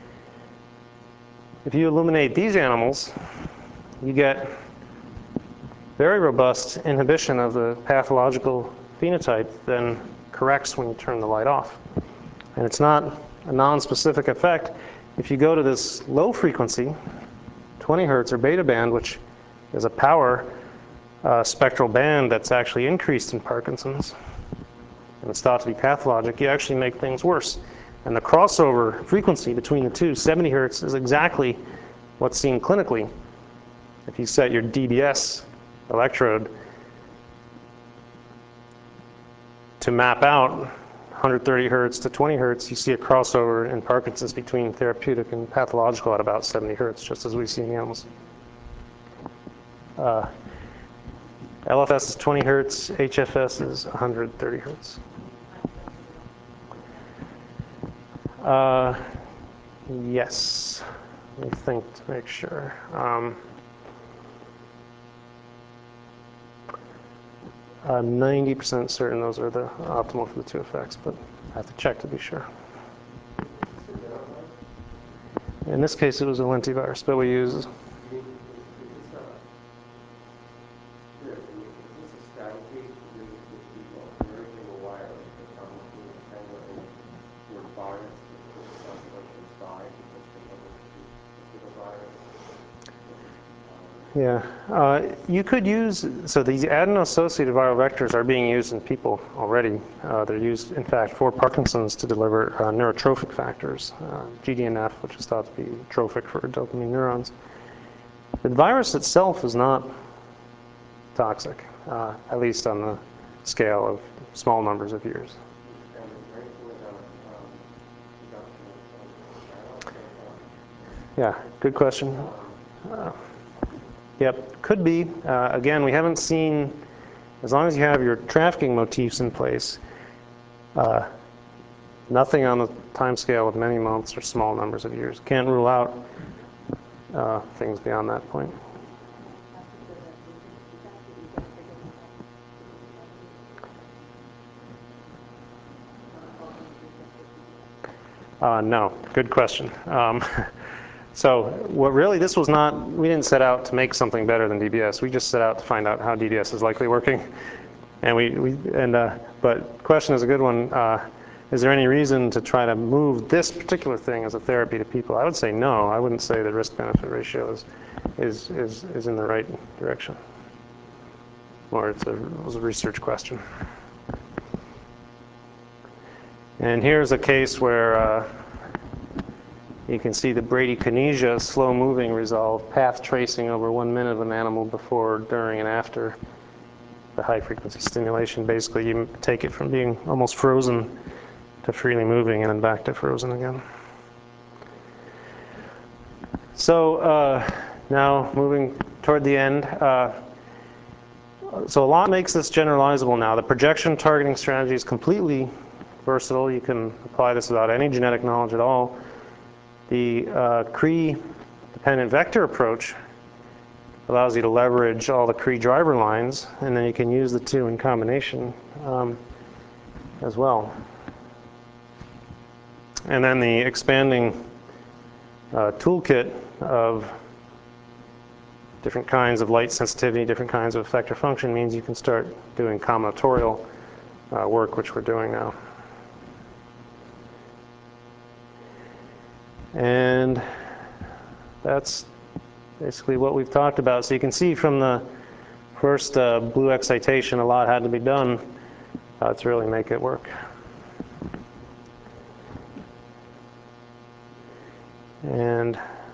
If you illuminate these animals, you get very robust inhibition of the pathological phenotype, then corrects when you turn the light off. And it's not a non-specific effect. If you go to this low frequency, twenty hertz or beta band, which is a power uh, spectral band that's actually increased in Parkinson's, and it's thought to be pathologic, you actually make things worse. And the crossover frequency between the two, seventy hertz, is exactly what's seen clinically. If you set your D B S electrode to map out one hundred thirty hertz to twenty hertz, you see a crossover in Parkinson's between therapeutic and pathological at about seventy hertz, just as we see in animals. Uh, L F S is twenty hertz, H F S is one hundred thirty hertz. Uh, yes, let me think to make sure. Um, I'm ninety percent certain those are the optimal for the two effects, but I have to check to be sure. In this case, it was a lentivirus, but we use Yeah, uh, you could use, so these adeno-associated viral vectors are being used in people already. Uh, they're used, in fact, for Parkinson's to deliver uh, neurotrophic factors, uh, G D N F, which is thought to be trophic for dopamine neurons. The virus itself is not toxic, uh, at least on the scale of small numbers of years. Yeah, good question. Uh, Yep, could be. Uh, again, we haven't seen as long as you have your trafficking motifs in place, uh, nothing on the time scale of many months or small numbers of years. Can't rule out uh, things beyond that point. Uh, no, good question. Um, so what really, this was not, we didn't set out to make something better than D B S. We just set out to find out how D B S is likely working. And we, we and, uh, but question is a good one. Uh, is there any reason to try to move this particular thing as a therapy to people? I would say no. I wouldn't say the risk-benefit ratio is, is, is, is in the right direction. Or it's a, it was a research question. And here's a case where uh, you can see the bradykinesia, slow-moving resolve, path tracing over one minute of an animal before, during, and after the high-frequency stimulation. Basically, you take it from being almost frozen to freely moving and then back to frozen again. So uh, now moving toward the end. Uh, so a lot makes this generalizable now. The projection targeting strategy is completely versatile. You can apply this without any genetic knowledge at all. The uh, Cree-dependent vector approach allows you to leverage all the Cree driver lines, and then you can use the two in combination um, as well. And then the expanding uh, toolkit of different kinds of light sensitivity, different kinds of effector function means you can start doing combinatorial uh, work, which we're doing now. And that's basically what we've talked about. So you can see from the first uh, blue excitation, a lot had to be done uh, to really make it work. And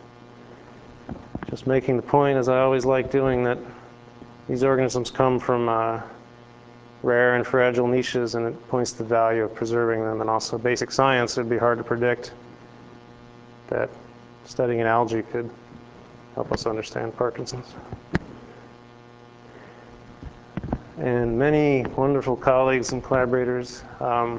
just making the point, as I always like doing, that these organisms come from uh, rare and fragile niches, and it points to the value of preserving them. And also basic science, it would be hard to predict that studying an algae could help us understand Parkinson's. And many wonderful colleagues and collaborators. Um,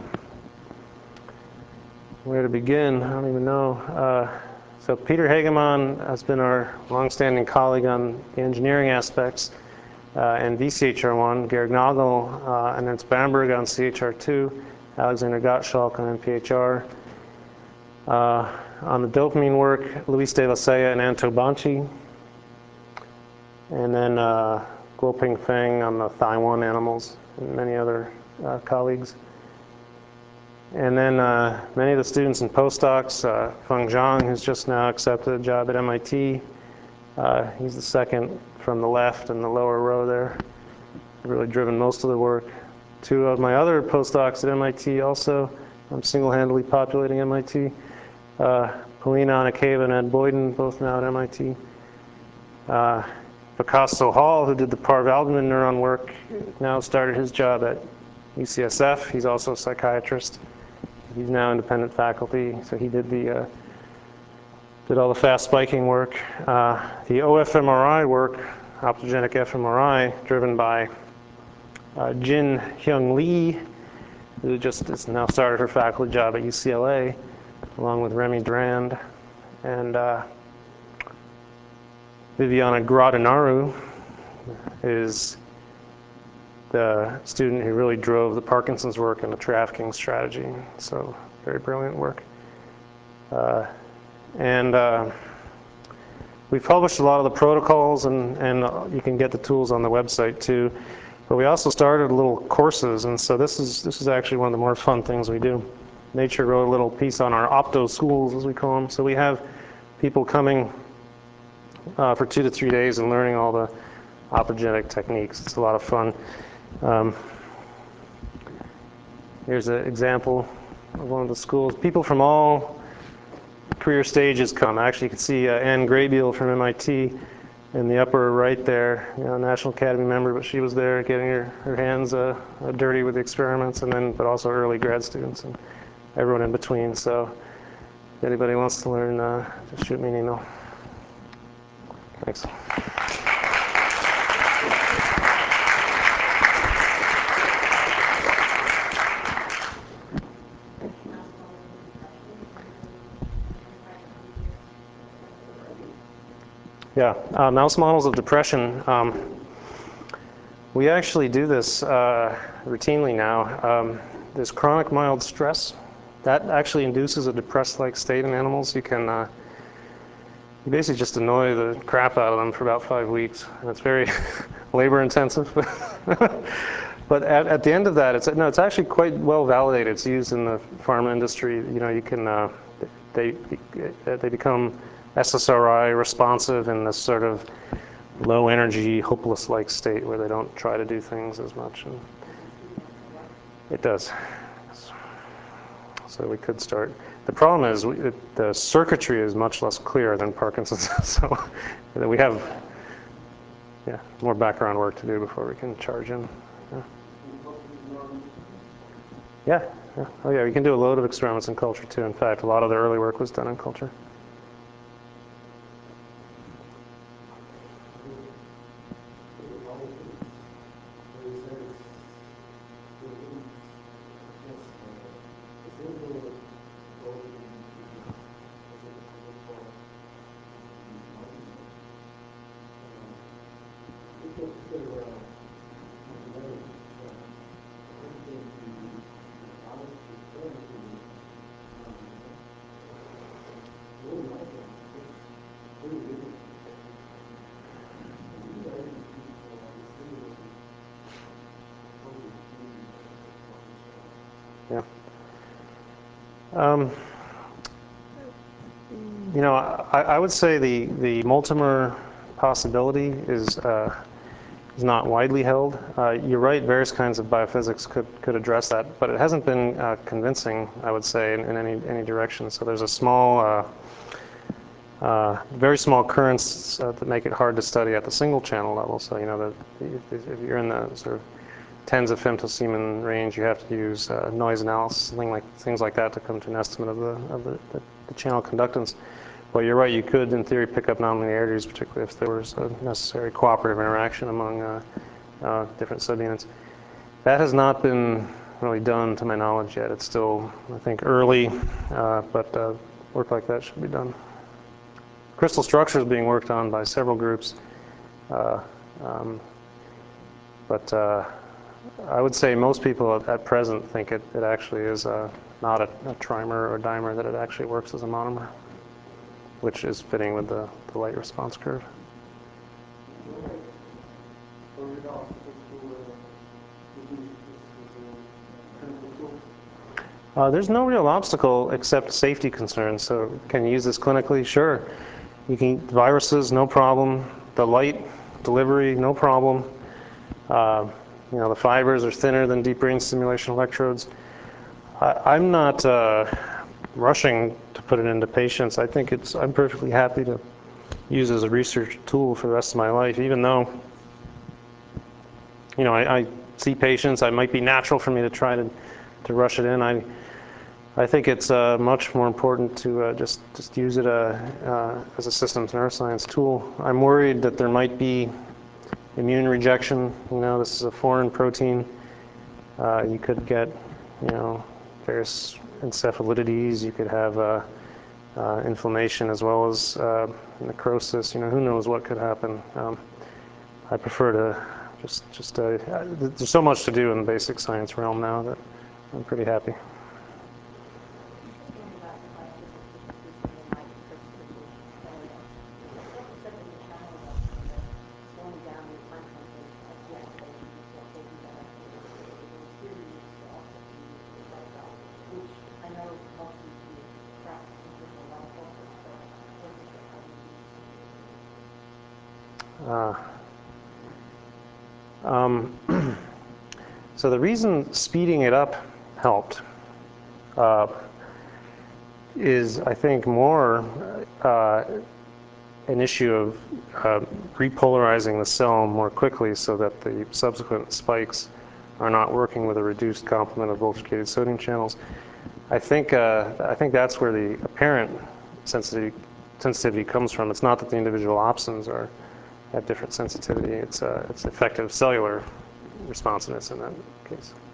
where to begin? I don't even know. Uh, so Peter Hagemann has been our longstanding colleague on the engineering aspects uh, and V C H R one, Georg Nagel, uh, and then it's Bamberg on C H R two, Alexander Gottschalk on N P H R. Uh, on the dopamine work, Luis de la Sella and Anto Banchi. And then uh, Guoping Feng on the Thai one animals, and many other uh, colleagues. And then uh, many of the students and postdocs, uh, Feng Zhang, who's just now accepted a job at M I T. Uh, he's the second from the left in the lower row there. Really driven most of the work. Two of my other postdocs at M I T also. I'm single-handedly populating M I T. Uh, Polina Anakeva and Ed Boyden, both now at M I T. Uh, Picasso Hall, who did the parvalbumin neuron work, now started his job at U C S F. He's also a psychiatrist. He's now independent faculty, so he did the uh, did all the fast spiking work. Uh, the O F M R I work, optogenic F M R I, driven by uh, Jin Hyung Lee, who just has now started her faculty job at U C L A, along with Remy Durand, and uh, Viviana Gradinaru is the student who really drove the Parkinson's work and the trafficking strategy. So very brilliant work. Uh, and uh, we've published a lot of the protocols, and, and you can get the tools on the website too. But we also started little courses, and so this is this is actually one of the more fun things we do. Nature wrote a little piece on our opto schools, as we call them. So we have people coming uh, for two to three days and learning all the optogenetic techniques. It's a lot of fun. Um, here's an example of one of the schools. People from all career stages come. Actually, you can see uh, Anne Graybiel from M I T in the upper right there, you know, National Academy member, but she was there getting her, her hands uh, uh, dirty with the experiments, and then, but also early grad students and everyone in between. So if anybody wants to learn, uh, just shoot me an email. Thanks. Yeah, uh, mouse models of depression. Um, we actually do this uh, routinely now. Um, there's chronic mild stress. That actually induces a depressed-like state in animals. You can uh, you basically just annoy the crap out of them for about five weeks. And it's very labor-intensive. But at, at the end of that, it's no, it's actually quite well validated. It's used in the pharma industry. You know, you can uh, they they become S S R I responsive in this sort of low energy, hopeless-like state where they don't try to do things as much. And it does. So we could start. The problem is we, it, the circuitry is much less clear than Parkinson's. So we have yeah more background work to do before we can charge in. Yeah. Yeah, yeah. Oh yeah, we can do a load of experiments in culture too. In fact, a lot of the early work was done in culture. Yeah. Um, you know, I, I would say the, the multimer possibility is uh, is not widely held. Uh, you're right, various kinds of biophysics could, could address that, but it hasn't been uh, convincing, I would say, in, in any, any direction. So there's a small, uh, uh, very small currents uh, that make it hard to study at the single channel level. So, you know, the, if you're in the sort of tens of femtosiemen range, you have to use uh, noise analysis, thing like, things like that to come to an estimate of the, of the, the, the channel conductance. But you're right, you could, in theory, pick up nonlinearities, particularly if there was a necessary cooperative interaction among uh, uh, different subunits. That has not been really done, to my knowledge, yet. It's still, I think, early, uh, but uh, work like that should be done. Crystal structure is being worked on by several groups, uh, um, but uh, I would say most people at, at present think it, it actually is uh, not a, a trimer or dimer, that it actually works as a monomer, which is fitting with the, the light response curve. Uh, there's no real obstacle except safety concerns. So can you use this clinically? Sure. You can viruses, no problem. The light delivery, no problem. Uh, you know, the fibers are thinner than deep brain stimulation electrodes. I, I'm not uh, rushing to put it into patients. I think it's, I'm perfectly happy to use as a research tool for the rest of my life, even though, you know, I, I see patients. It might be natural for me to try to, to rush it in. I, I think it's uh, much more important to uh, just, just use it uh, uh, as a systems neuroscience tool. I'm worried that there might be immune rejection. You know, this is a foreign protein. Uh, you could get, you know, various encephalitides. You could have uh, uh, inflammation as well as uh, necrosis. You know, who knows what could happen. Um, I prefer to just, just uh, there's so much to do in the basic science realm now that I'm pretty happy. Going back to biophysics, which is boosting the light crystallization area. It's also said that the channel reduction, that slowing down the inflammatory uh, deactivation before taking that activity is really used to offset the need for the light valve, which I know most of you practice in visual light also. So what is it, how do you use it? Uh, um, so the reason speeding it up helped uh, is, I think, more uh, an issue of uh, repolarizing the cell more quickly so that the subsequent spikes are not working with a reduced complement of voltage-gated sodium channels. I think, uh, I think that's where the apparent sensitivity, sensitivity comes from. It's not that the individual opsins are have different sensitivity. It's, uh, it's effective cellular responsiveness in that case.